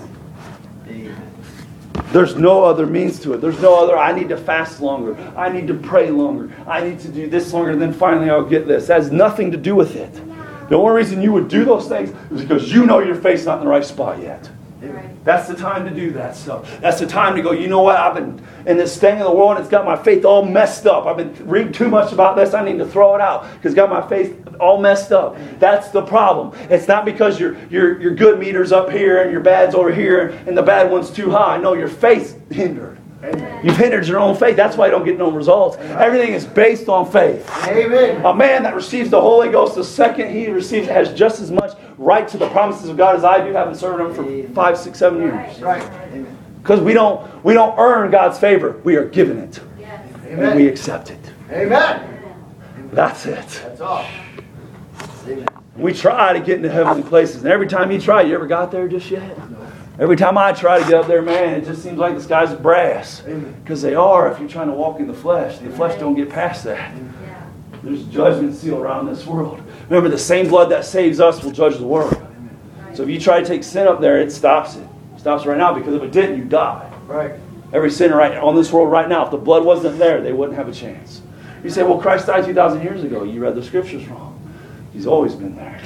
Amen. There's no other means to it. There's no other, I need to fast longer. I need to pray longer. I need to do this longer, and then finally I'll get this. That has nothing to do with it. The only reason you would do those things is because you know your faith's not in the right spot yet. Right. That's the time to do that stuff. That's the time to go, you know what, I've been in this thing in the world and it's got my faith all messed up. I've been reading too much about this. I need to throw it out because it's got my faith all messed up. That's the problem. It's not because your, your, your good meter's up here and your bad's over here and the bad one's too high. No, your faith's hindered. Amen. You've hindered your own faith. That's why you don't get no results. Amen. Everything is based on faith. Amen. A man that receives the Holy Ghost the second he receives it has just as much right to the promises of God as I do, having served Him for five, six, seven years. Right. Because we don't we don't earn God's favor. We are given it. Yes. And we accept it. Amen. That's it. That's all. Amen. We try to get into heavenly places. And every time you try, you ever got there just yet? No. Every time I try to get up there, man, it just seems like the skies are brass. Because they are if you're trying to walk in the flesh. The flesh don't get past that. Yeah. There's judgment sealed around this world. Remember, the same blood that saves us will judge the world. So if you try to take sin up there, it stops it. It stops right now, because if it didn't, you die. Right. Every sinner right on this world right now, if the blood wasn't there, they wouldn't have a chance. You say, well, Christ died two thousand years ago. You read the scriptures wrong. He's always been there.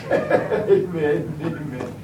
Amen. Amen.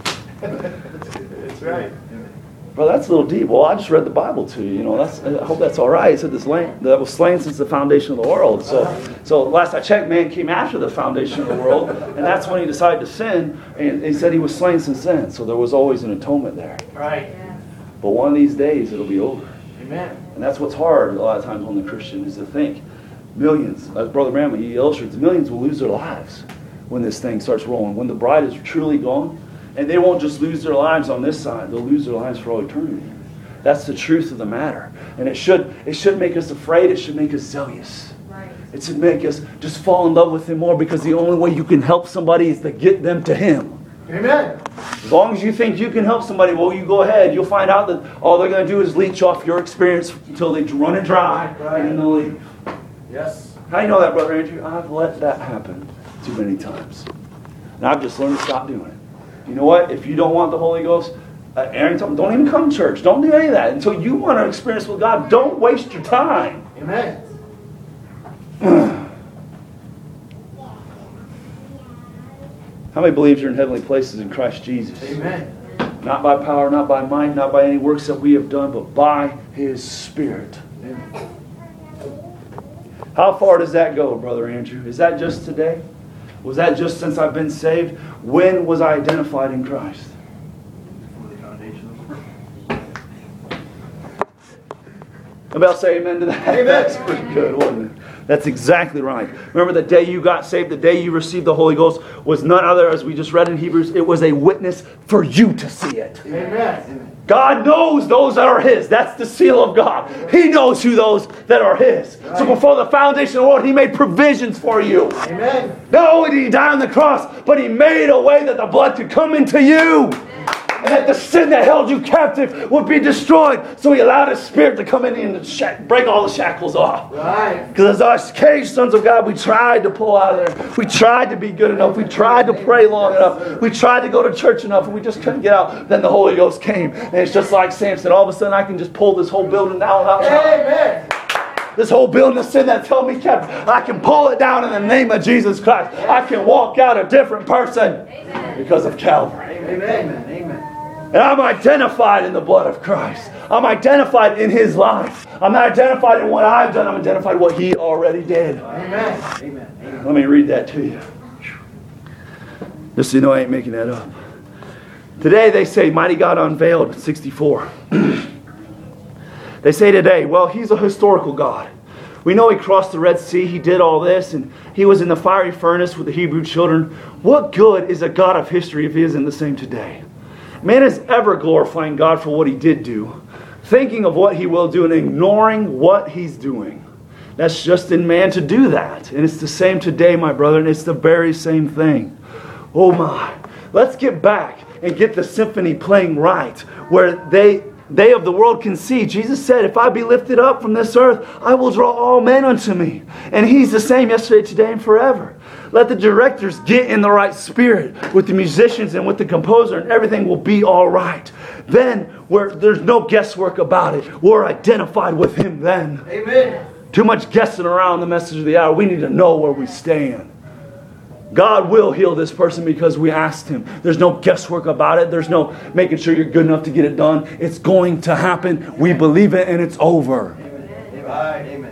That's right. Well, that's a little deep. Well, I just read the Bible to you. You know, that's. I hope that's all right. It said this land that was slain since the foundation of the world. So, so last I checked, man came after the foundation of the world, and that's when he decided to sin. And he said he was slain since then. So there was always an atonement there. Right. But one of these days, it'll be over. Amen. And that's what's hard a lot of times on the Christian is to think millions. As Brother Bram, he illustrates, millions will lose their lives when this thing starts rolling. When the bride is truly gone. And they won't just lose their lives on this side. They'll lose their lives for all eternity. That's the truth of the matter. And it should it should make us afraid. It should make us zealous. Right. It should make us just fall in love with Him more, because the only way you can help somebody is to get them to Him. Amen. As long as you think you can help somebody, well, you go ahead. You'll find out that all they're going to do is leech off your experience until they run it dry, Right. and then they'll leave. Yes. How do you know that, Brother Andrew? I've let that happen too many times. And I've just learned to stop doing it. You know what? If you don't want the Holy Ghost, uh, Aaron told me, don't even come to church. Don't do any of that. Until you want to experience with God, don't waste your time. Amen. How many believe you're in heavenly places in Christ Jesus? Amen. Not by power, not by might, not by any works that we have done, but by His Spirit. Amen. How far does that go, Brother Andrew? Is that just today? Was that just since I've been saved? When was I identified in Christ? Before the foundation of the world. About say amen to that? Amen. That's pretty good, wasn't it? That's exactly right. Remember, the day you got saved, the day you received the Holy Ghost, was none other, as we just read in Hebrews, it was a witness for you to see it. Amen. God knows those that are His. That's the seal of God. He knows who those that are His. So before the foundation of the world, He made provisions for you. Amen. Not only did He die on the cross, but He made a way that the blood could come into you. And that the sin that held you captive would be destroyed. So He allowed His Spirit to come in and shack- break all the shackles off. Right. Because as us caged sons of God, we tried to pull out of there. We tried to be good enough. We tried to pray long enough. We tried to go to church enough, and we just couldn't get out. Then the Holy Ghost came. And it's just like Samson. All of a sudden, I can just pull this whole building down. Out, out. Amen. This whole building of sin that held me captive, I can pull it down in the name of Jesus Christ. I can walk out a different person because of Calvary. Amen. Amen. And I'm identified in the blood of Christ. I'm identified in His life. I'm not identified in what I've done. I'm identified in what He already did. Amen. Amen. Amen. Let me read that to you. Just so you know I ain't making that up. Today they say, Mighty God Unveiled, sixty-four. They say today, well, He's a historical God. We know He crossed the Red Sea. He did all this. And He was in the fiery furnace with the Hebrew children. What good is a God of history if He isn't the same today? Man is ever glorifying God for what He did do, thinking of what He will do, and ignoring what He's doing. That's just in man to do that. And it's the same today, my brother, and it's the very same thing. Oh my. Let's get back and get the symphony playing right, where they they of the world can see. Jesus said, if I be lifted up from this earth, I will draw all men unto me. And He's the same yesterday, today, and forever. Let the directors get in the right spirit with the musicians and with the composer, and everything will be all right. Then, where there's no guesswork about it, we're identified with Him then. Amen. Too much guessing around the message of the hour. We need to know where we stand. God will heal this person because we asked Him. There's no guesswork about it. There's no making sure you're good enough to get it done. It's going to happen. We believe it and it's over. Amen.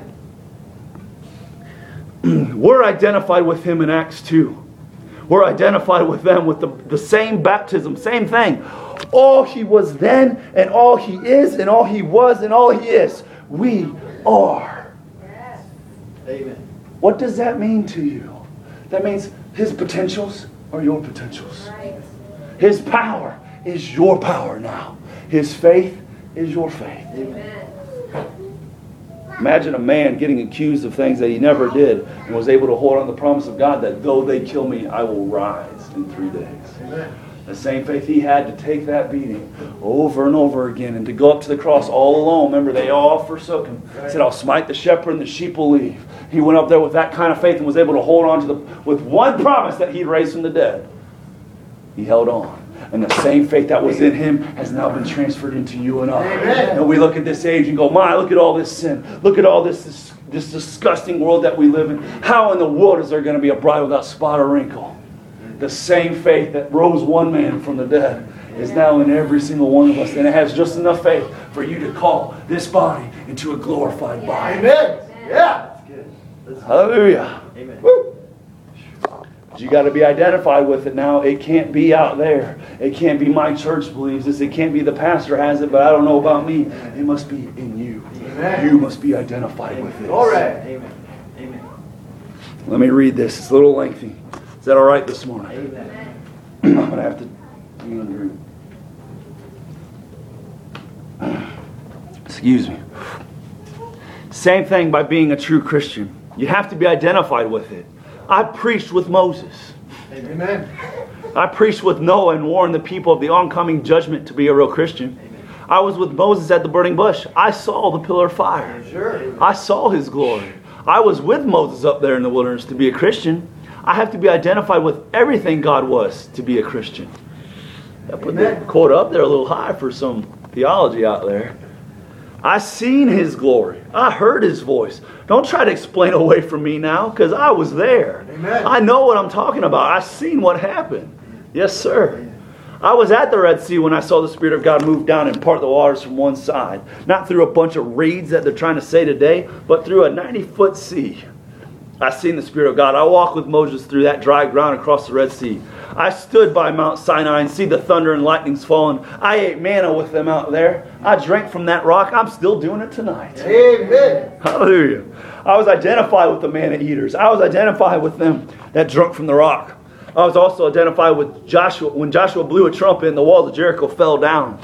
Amen. We're identified with Him in Acts two. We're identified with them with the, the same baptism, same thing. All He was then and all He is and all He was and all He is. We are. Yes. Amen. What does that mean to you? That means His potentials are your potentials. Right. His power is your power now. His faith is your faith. Amen. Imagine a man getting accused of things that he never did and was able to hold on to the promise of God that though they kill me, I will rise in three days. Amen. The same faith he had to take that beating over and over again and to go up to the cross all alone. Remember, they all forsook him. He said, I'll smite the shepherd and the sheep will leave. He went up there with that kind of faith and was able to hold on to the, with one promise that he'd raise from the dead. He held on. And the same faith that was in him has now been transferred into you and I. Amen. And we look at this age and go, my, look at all this sin. Look at all this, this, this disgusting world that we live in. How in the world is there going to be a bride without spot or wrinkle? The same faith that rose one man from the dead is now in every single one of us. And it has just enough faith for you to call this body into a glorified body. Amen. Yeah. That's good. That's good. Hallelujah. Amen. Woo. But you got to be identified with it now. It can't be out there. It can't be my church believes this. It can't be the pastor has it, but I don't know about me. It must be in you. Amen. You must be identified with it. All right. Amen. Amen. Let me read this. It's a little lengthy. Is that all right this morning? Amen. I'm going to have to be under. Excuse me. Same thing by being a true Christian. You have to be identified with it. I preached with Moses. Amen. I preached with Noah and warned the people of the oncoming judgment to be a real Christian. I was with Moses at the burning bush. I saw the pillar of fire. Sure. I saw his glory. I was with Moses up there in the wilderness to be a Christian. I have to be identified with everything God was to be a Christian. I put the quote up there a little high for some theology out there. I seen his glory. I heard his voice. Don't try to explain away from me now, because I was there. Amen. I know what I'm talking about. I seen what happened. Yes, sir. I was at the Red Sea when I saw the Spirit of God move down and part the waters from one side. Not through a bunch of reeds that they're trying to say today, but through a ninety-foot sea. I seen the Spirit of God. I walked with Moses through that dry ground across the Red Sea. I stood by Mount Sinai and see the thunder and lightnings falling. I ate manna with them out there. I drank from that rock. I'm still doing it tonight. Amen. Hallelujah. I was identified with the manna eaters. I was identified with them that drunk from the rock. I was also identified with Joshua. When Joshua blew a trumpet and the walls of Jericho fell down.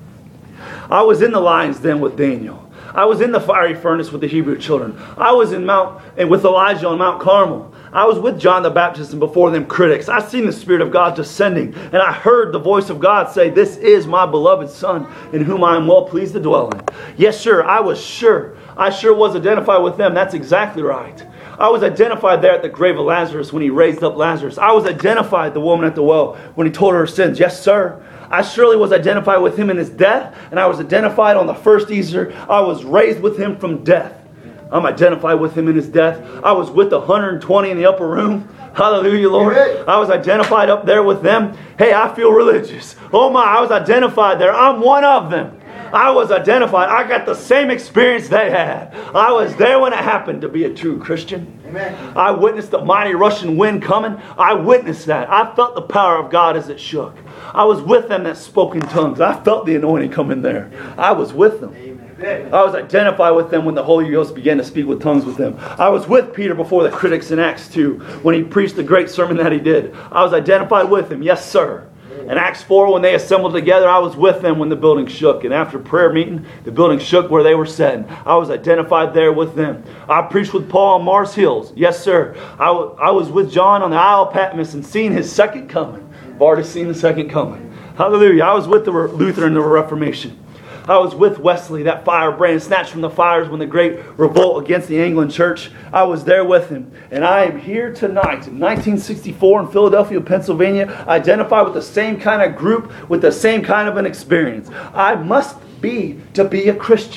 I was in the lion's den with Daniel. I was in the fiery furnace with the Hebrew children. I was in Mount and with Elijah on Mount Carmel. I was with John the Baptist and before them critics. I seen the Spirit of God descending, and I heard the voice of God say, "This is my beloved Son, in whom I am well pleased to dwell in." Yes, sure, I was sure. I sure was identified with them. That's exactly right. I was identified there at the grave of Lazarus when he raised up Lazarus. I was identified the woman at the well when he told her her sins. Yes, sir. I surely was identified with him in his death, and I was identified on the first Easter. I was raised with him from death. I'm identified with him in his death. I was with the one hundred twenty in the upper room. Hallelujah, Lord. I was identified up there with them. Hey, I feel religious. Oh my, I was identified there. I'm one of them. I was identified. I got the same experience they had. I was there when it happened to be a true Christian. Amen. I witnessed the mighty rushing wind coming. I witnessed that. I felt the power of God as it shook. I was with them that spoke in tongues. I felt the anointing coming there. I was with them. Amen. I was identified with them when the Holy Ghost began to speak with tongues with them. I was with Peter before the critics in Acts two when he preached the great sermon that he did. I was identified with him. Yes, sir. In Acts four, when they assembled together, I was with them when the building shook. And after prayer meeting, the building shook where they were sitting. I was identified there with them. I preached with Paul on Mars Hills. Yes, sir. I, w- I was with John on the Isle of Patmos and seen his second coming. I've already seen the second coming. Hallelujah. I was with the Luther and the Reformation. I was with Wesley, that firebrand snatched from the fires when the great revolt against the Anglican Church. I was there with him. And I am here tonight in nineteen sixty-four in Philadelphia, Pennsylvania, identified with the same kind of group, with the same kind of an experience. I must be to be a Christian.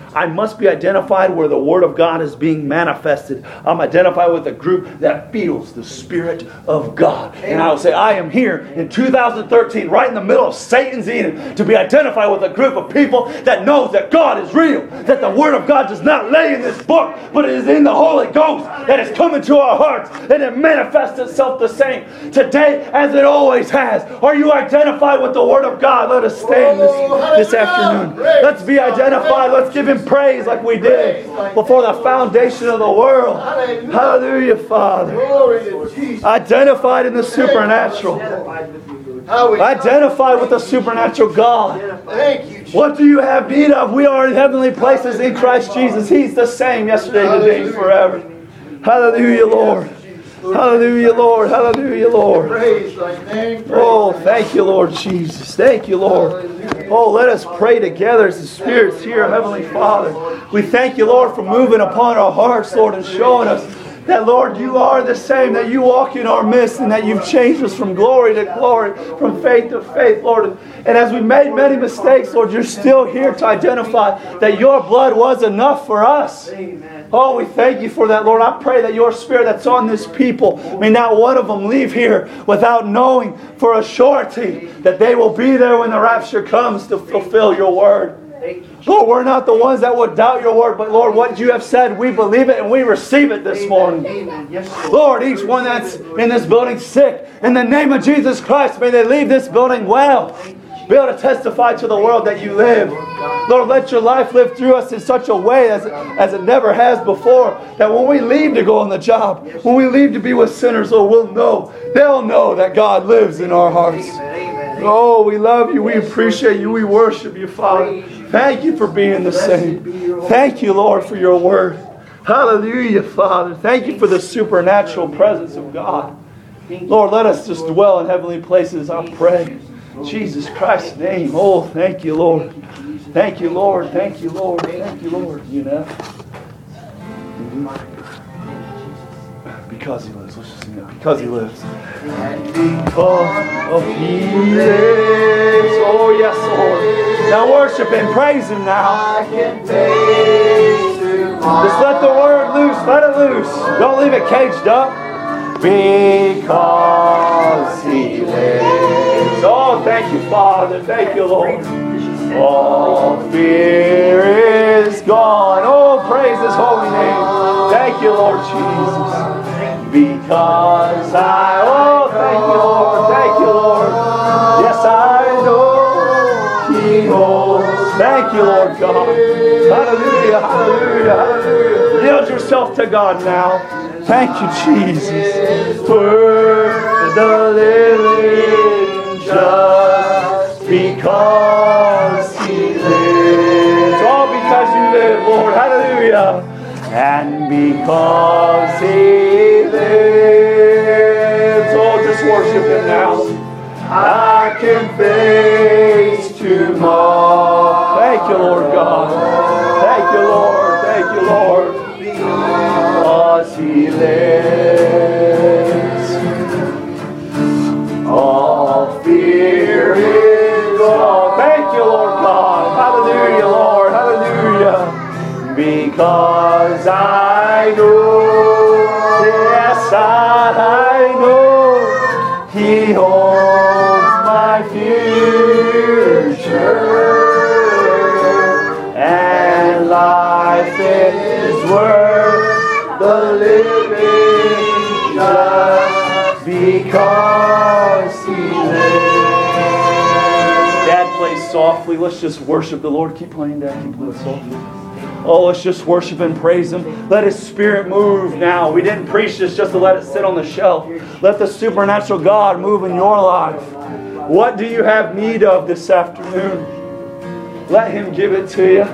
I must be identified where the Word of God is being manifested. I'm identified with a group that feels the Spirit of God. And I will say, I am here in two thousand thirteen, right in the middle of Satan's Eden, to be identified with a group of people that knows that God is real, that the Word of God does not lay in this book, but it is in the Holy Ghost that is coming to our hearts, and it manifests itself the same today as it always has. Are you identified with the Word of God? Let us stand this, this afternoon. Let's be identified. Let's give Him praise like we did before the foundation of the world. Hallelujah, Father. Identified in the supernatural. Identified with the supernatural God. What do you have need of? We are in heavenly places in Christ Jesus. He's the same yesterday, today, and forever. Hallelujah, Lord. Hallelujah, Lord. Hallelujah, Lord. Oh, thank you, Lord Jesus. Thank you, Lord. Oh, let us pray together as the Spirit's here, Heavenly Father. We thank you, Lord, for moving upon our hearts, Lord, and showing us that, Lord, you are the same, that you walk in our midst, and that you've changed us from glory to glory, from faith to faith, Lord. And as we made many mistakes, Lord, you're still here to identify that your blood was enough for us. Oh, we thank you for that, Lord. I pray that your Spirit that's on this people, may not one of them leave here without knowing for a surety that they will be there when the rapture comes to fulfill your word. Lord, we're not the ones that would doubt your word, but Lord, what you have said, we believe it and we receive it this morning. Lord, each one that's in this building sick, in the name of Jesus Christ, may they leave this building well. Be able to testify to the world that you live. Lord, let your life live through us in such a way as, as it never has before, that when we leave to go on the job, when we leave to be with sinners, Lord, we'll know, they'll know that God lives in our hearts. Oh, we love you. We appreciate you. We worship you, Father. Thank you for being the same. Thank you, Lord, for your word. Hallelujah, Father. Thank you for the supernatural presence of God. Lord, let us just dwell in heavenly places, I pray. In Jesus Christ's name. Oh, thank you, Lord. Thank you, Lord. Thank you, Lord. Thank you, Lord. You know? Because He lives. Let's just sing it. Because He lives. Because He lives. Oh, yes, Lord. Now worship and praise Him now. Just let the word loose. Let it loose. Don't leave it caged up. Because He lives. Oh, thank you, Father. Thank you, Lord. All fear is gone. Oh, praise His holy name. Thank you, Lord Jesus. Because I, oh, thank you, Lord. Thank you, Lord. Yes, I know He holds. Thank you, Lord God. Hallelujah, hallelujah, hallelujah. Yield yourself to God now. Thank you, Jesus. For the living just because He lives. All because you live, Lord. Hallelujah. And because He lives. Oh, just worship Him now. I can face tomorrow. Thank you, Lord God. Thank you, Lord. Thank you, Lord. Because He lives. All fear is gone. Thank you, Lord God. Hallelujah, Lord. Hallelujah. Because I know, yes, I know He holds my future. And life is worth the living just because He lives. Dad plays softly. Let's just worship the Lord. Keep playing, Dad. Keep playing softly. Oh, let's just worship and praise Him. Let His Spirit move now. We didn't preach this just to let it sit on the shelf. Let the supernatural God move in your life. What do you have need of this afternoon? Let Him give it to you.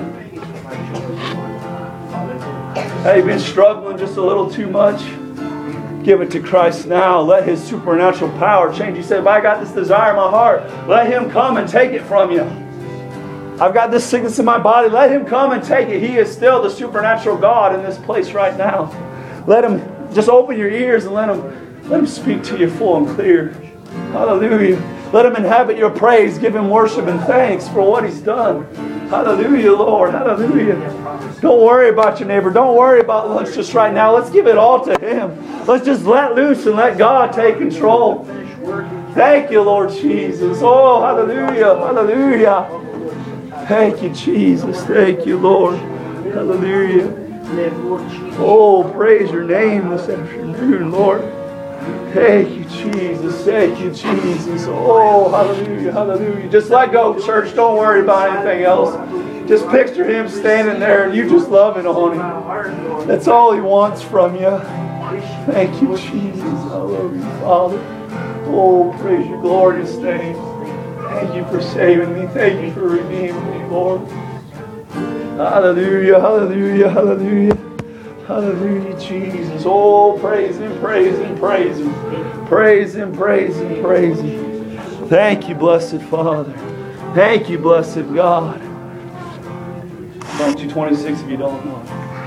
Have you been struggling just a little too much? Give it to Christ now. Let His supernatural power change. You say, if I got this desire in my heart, let Him come and take it from you. I've got this sickness in my body. Let Him come and take it. He is still the supernatural God in this place right now. Let Him, just open your ears and let Him, let Him speak to you full and clear. Hallelujah. Let Him inhabit your praise. Give Him worship and thanks for what He's done. Hallelujah, Lord. Hallelujah. Don't worry about your neighbor. Don't worry about lunch just right now. Let's give it all to Him. Let's just let loose and let God take control. Thank you, Lord Jesus. Oh, hallelujah, hallelujah. Thank you, Jesus. Thank you, Lord. Hallelujah. Oh, praise your name this afternoon, Lord. Thank you, Jesus. Thank you, Jesus. Oh, hallelujah, hallelujah. Just let go, church. Don't worry about anything else. Just picture Him standing there and you just loving on Him. That's all He wants from you. Thank you, Jesus. I love you, Father. Oh, praise your glorious name. Thank you for saving me. Thank you for redeeming me, Lord. Hallelujah, hallelujah, hallelujah. Hallelujah, Jesus. Oh, praise Him, praise Him, praise Him. Praise Him, praise Him, praise Him. Thank you, blessed Father. Thank you, blessed God. Psalm two twenty-six if you don't know.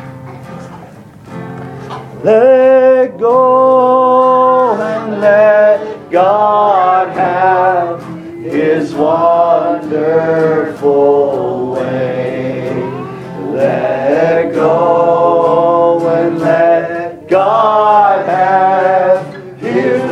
Let go and let God have His wonderful way. Let go and let God have His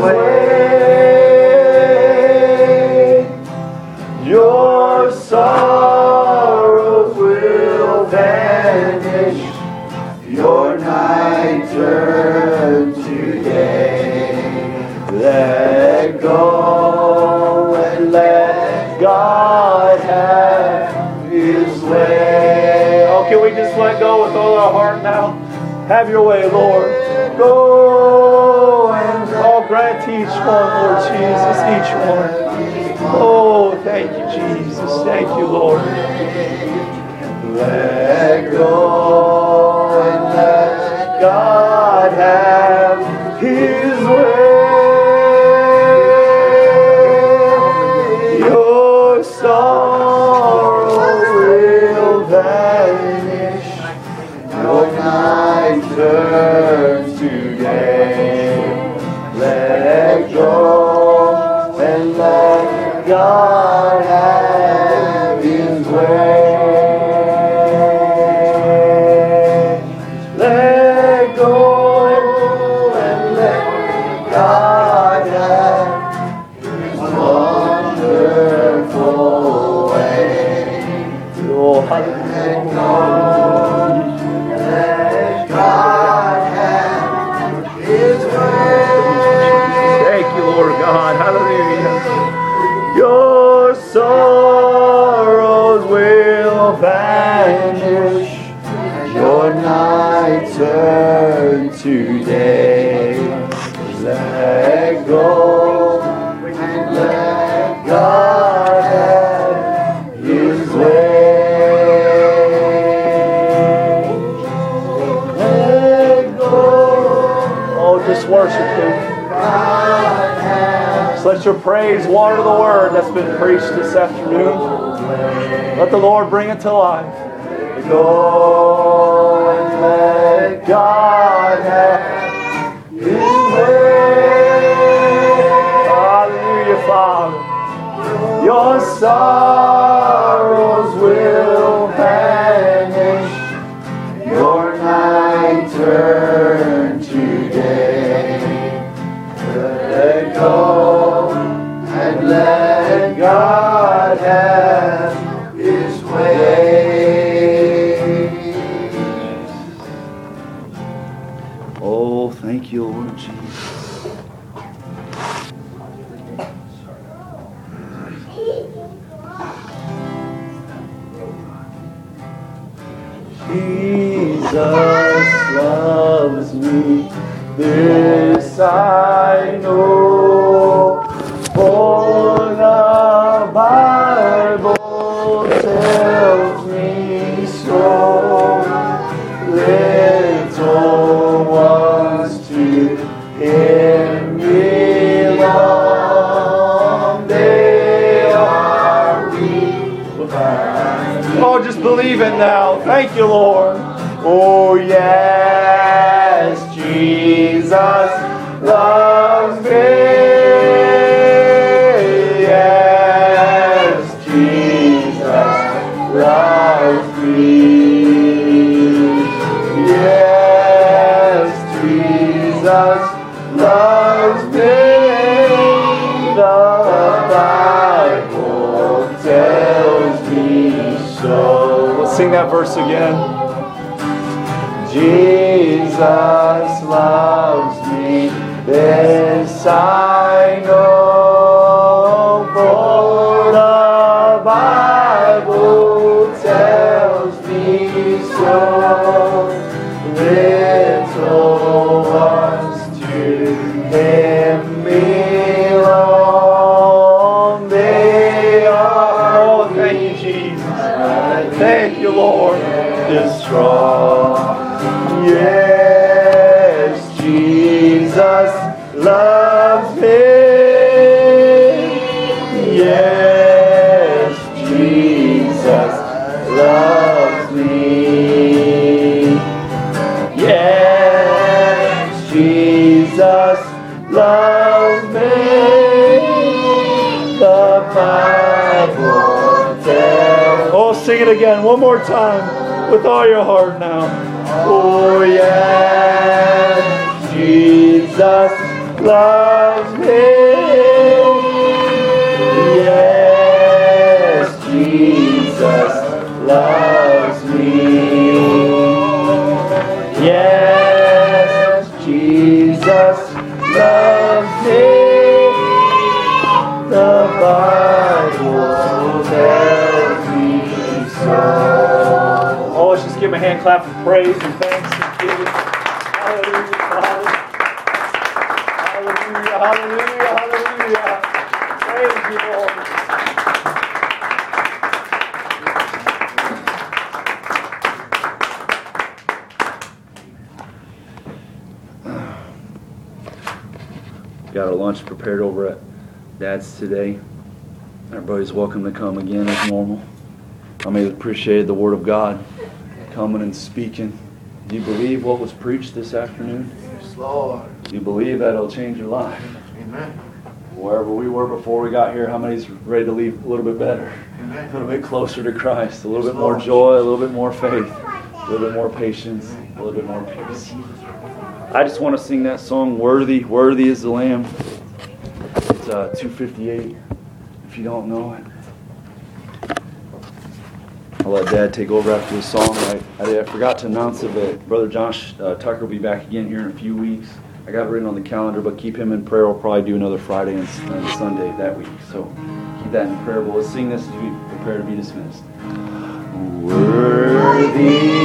way. Your sorrows will vanish, your night turn to day. Let go and let God have His way. Oh, can we just let go with all our heart now? Have your way, Lord. Go and oh, grant each one, Lord Jesus, each one. Oh, thank you, Jesus. Thank you, Lord. Let go and let God have His way. Your sorrow will vanish, your night turns to day. Let go and let God have His way. Let go and let God have His wonderful way. Oh, hallelujah. Let God have His way. Thank you, Lord God. Hallelujah. Your sorrows will vanish, your night turn to day. Let go and let God have His way. Let go. Oh, just worship Him. Just let your praise water the word that's been preached this afternoon. Let the Lord bring it to life. Go and let God have His way. Hallelujah, Father. Your sorrows will vanish, your night turn to day. Let go and let God have His way. Oh, thank you, Lord Jesus. Jesus loves me, this I know, for the Bible tells me so. Little ones to Him belong, they are weak. Oh, just believe it now. Thank you, Lord. Oh, yes, Jesus loves me. Yes, Jesus loves me. loves me. The Bible tells me so. Let's sing that verse again. Jesus loves me, this I know, for the Bible tells me so. Little ones to Him belong. They are. Oh, thank you, Jesus. Thank you, Lord. Is strong. Yes, Jesus loves me. Yes, Jesus loves me. Yes, Jesus loves me. The Bible tells. Oh, sing it again one more time with all your heart now. Oh, yes, Jesus loves me. Yes, Jesus loves me. Yes, Jesus loves me. The Bible tells me so. Oh, let's just give him a hand clap of praise and thanks and giving. Hallelujah, Father. Hallelujah, hallelujah, hallelujah. Praise you, Lord. Got our lunch prepared over at Dad's today. Everybody's welcome to come again as normal. I may have appreciated the Word of God coming and speaking. Do you believe what was preached this afternoon? Yes, Lord. Do you believe that it'll change your life? Amen. Wherever we were before we got here, how many's ready to leave a little bit better? Amen. A little bit closer to Christ, a little bit more joy, a little bit more faith, a little bit more patience, a little bit more peace. I just want to sing that song, Worthy, Worthy is the Lamb. It's uh, two fifty-eight, if you don't know it. I'll let Dad take over after the song. I, I, I forgot to announce it, but Brother Josh uh, Tucker will be back again here in a few weeks. I got it written on the calendar, but keep him in prayer. We'll probably do another Friday and, and Sunday that week. So keep that in prayer. But let's sing this as we prepare to be dismissed. Worthy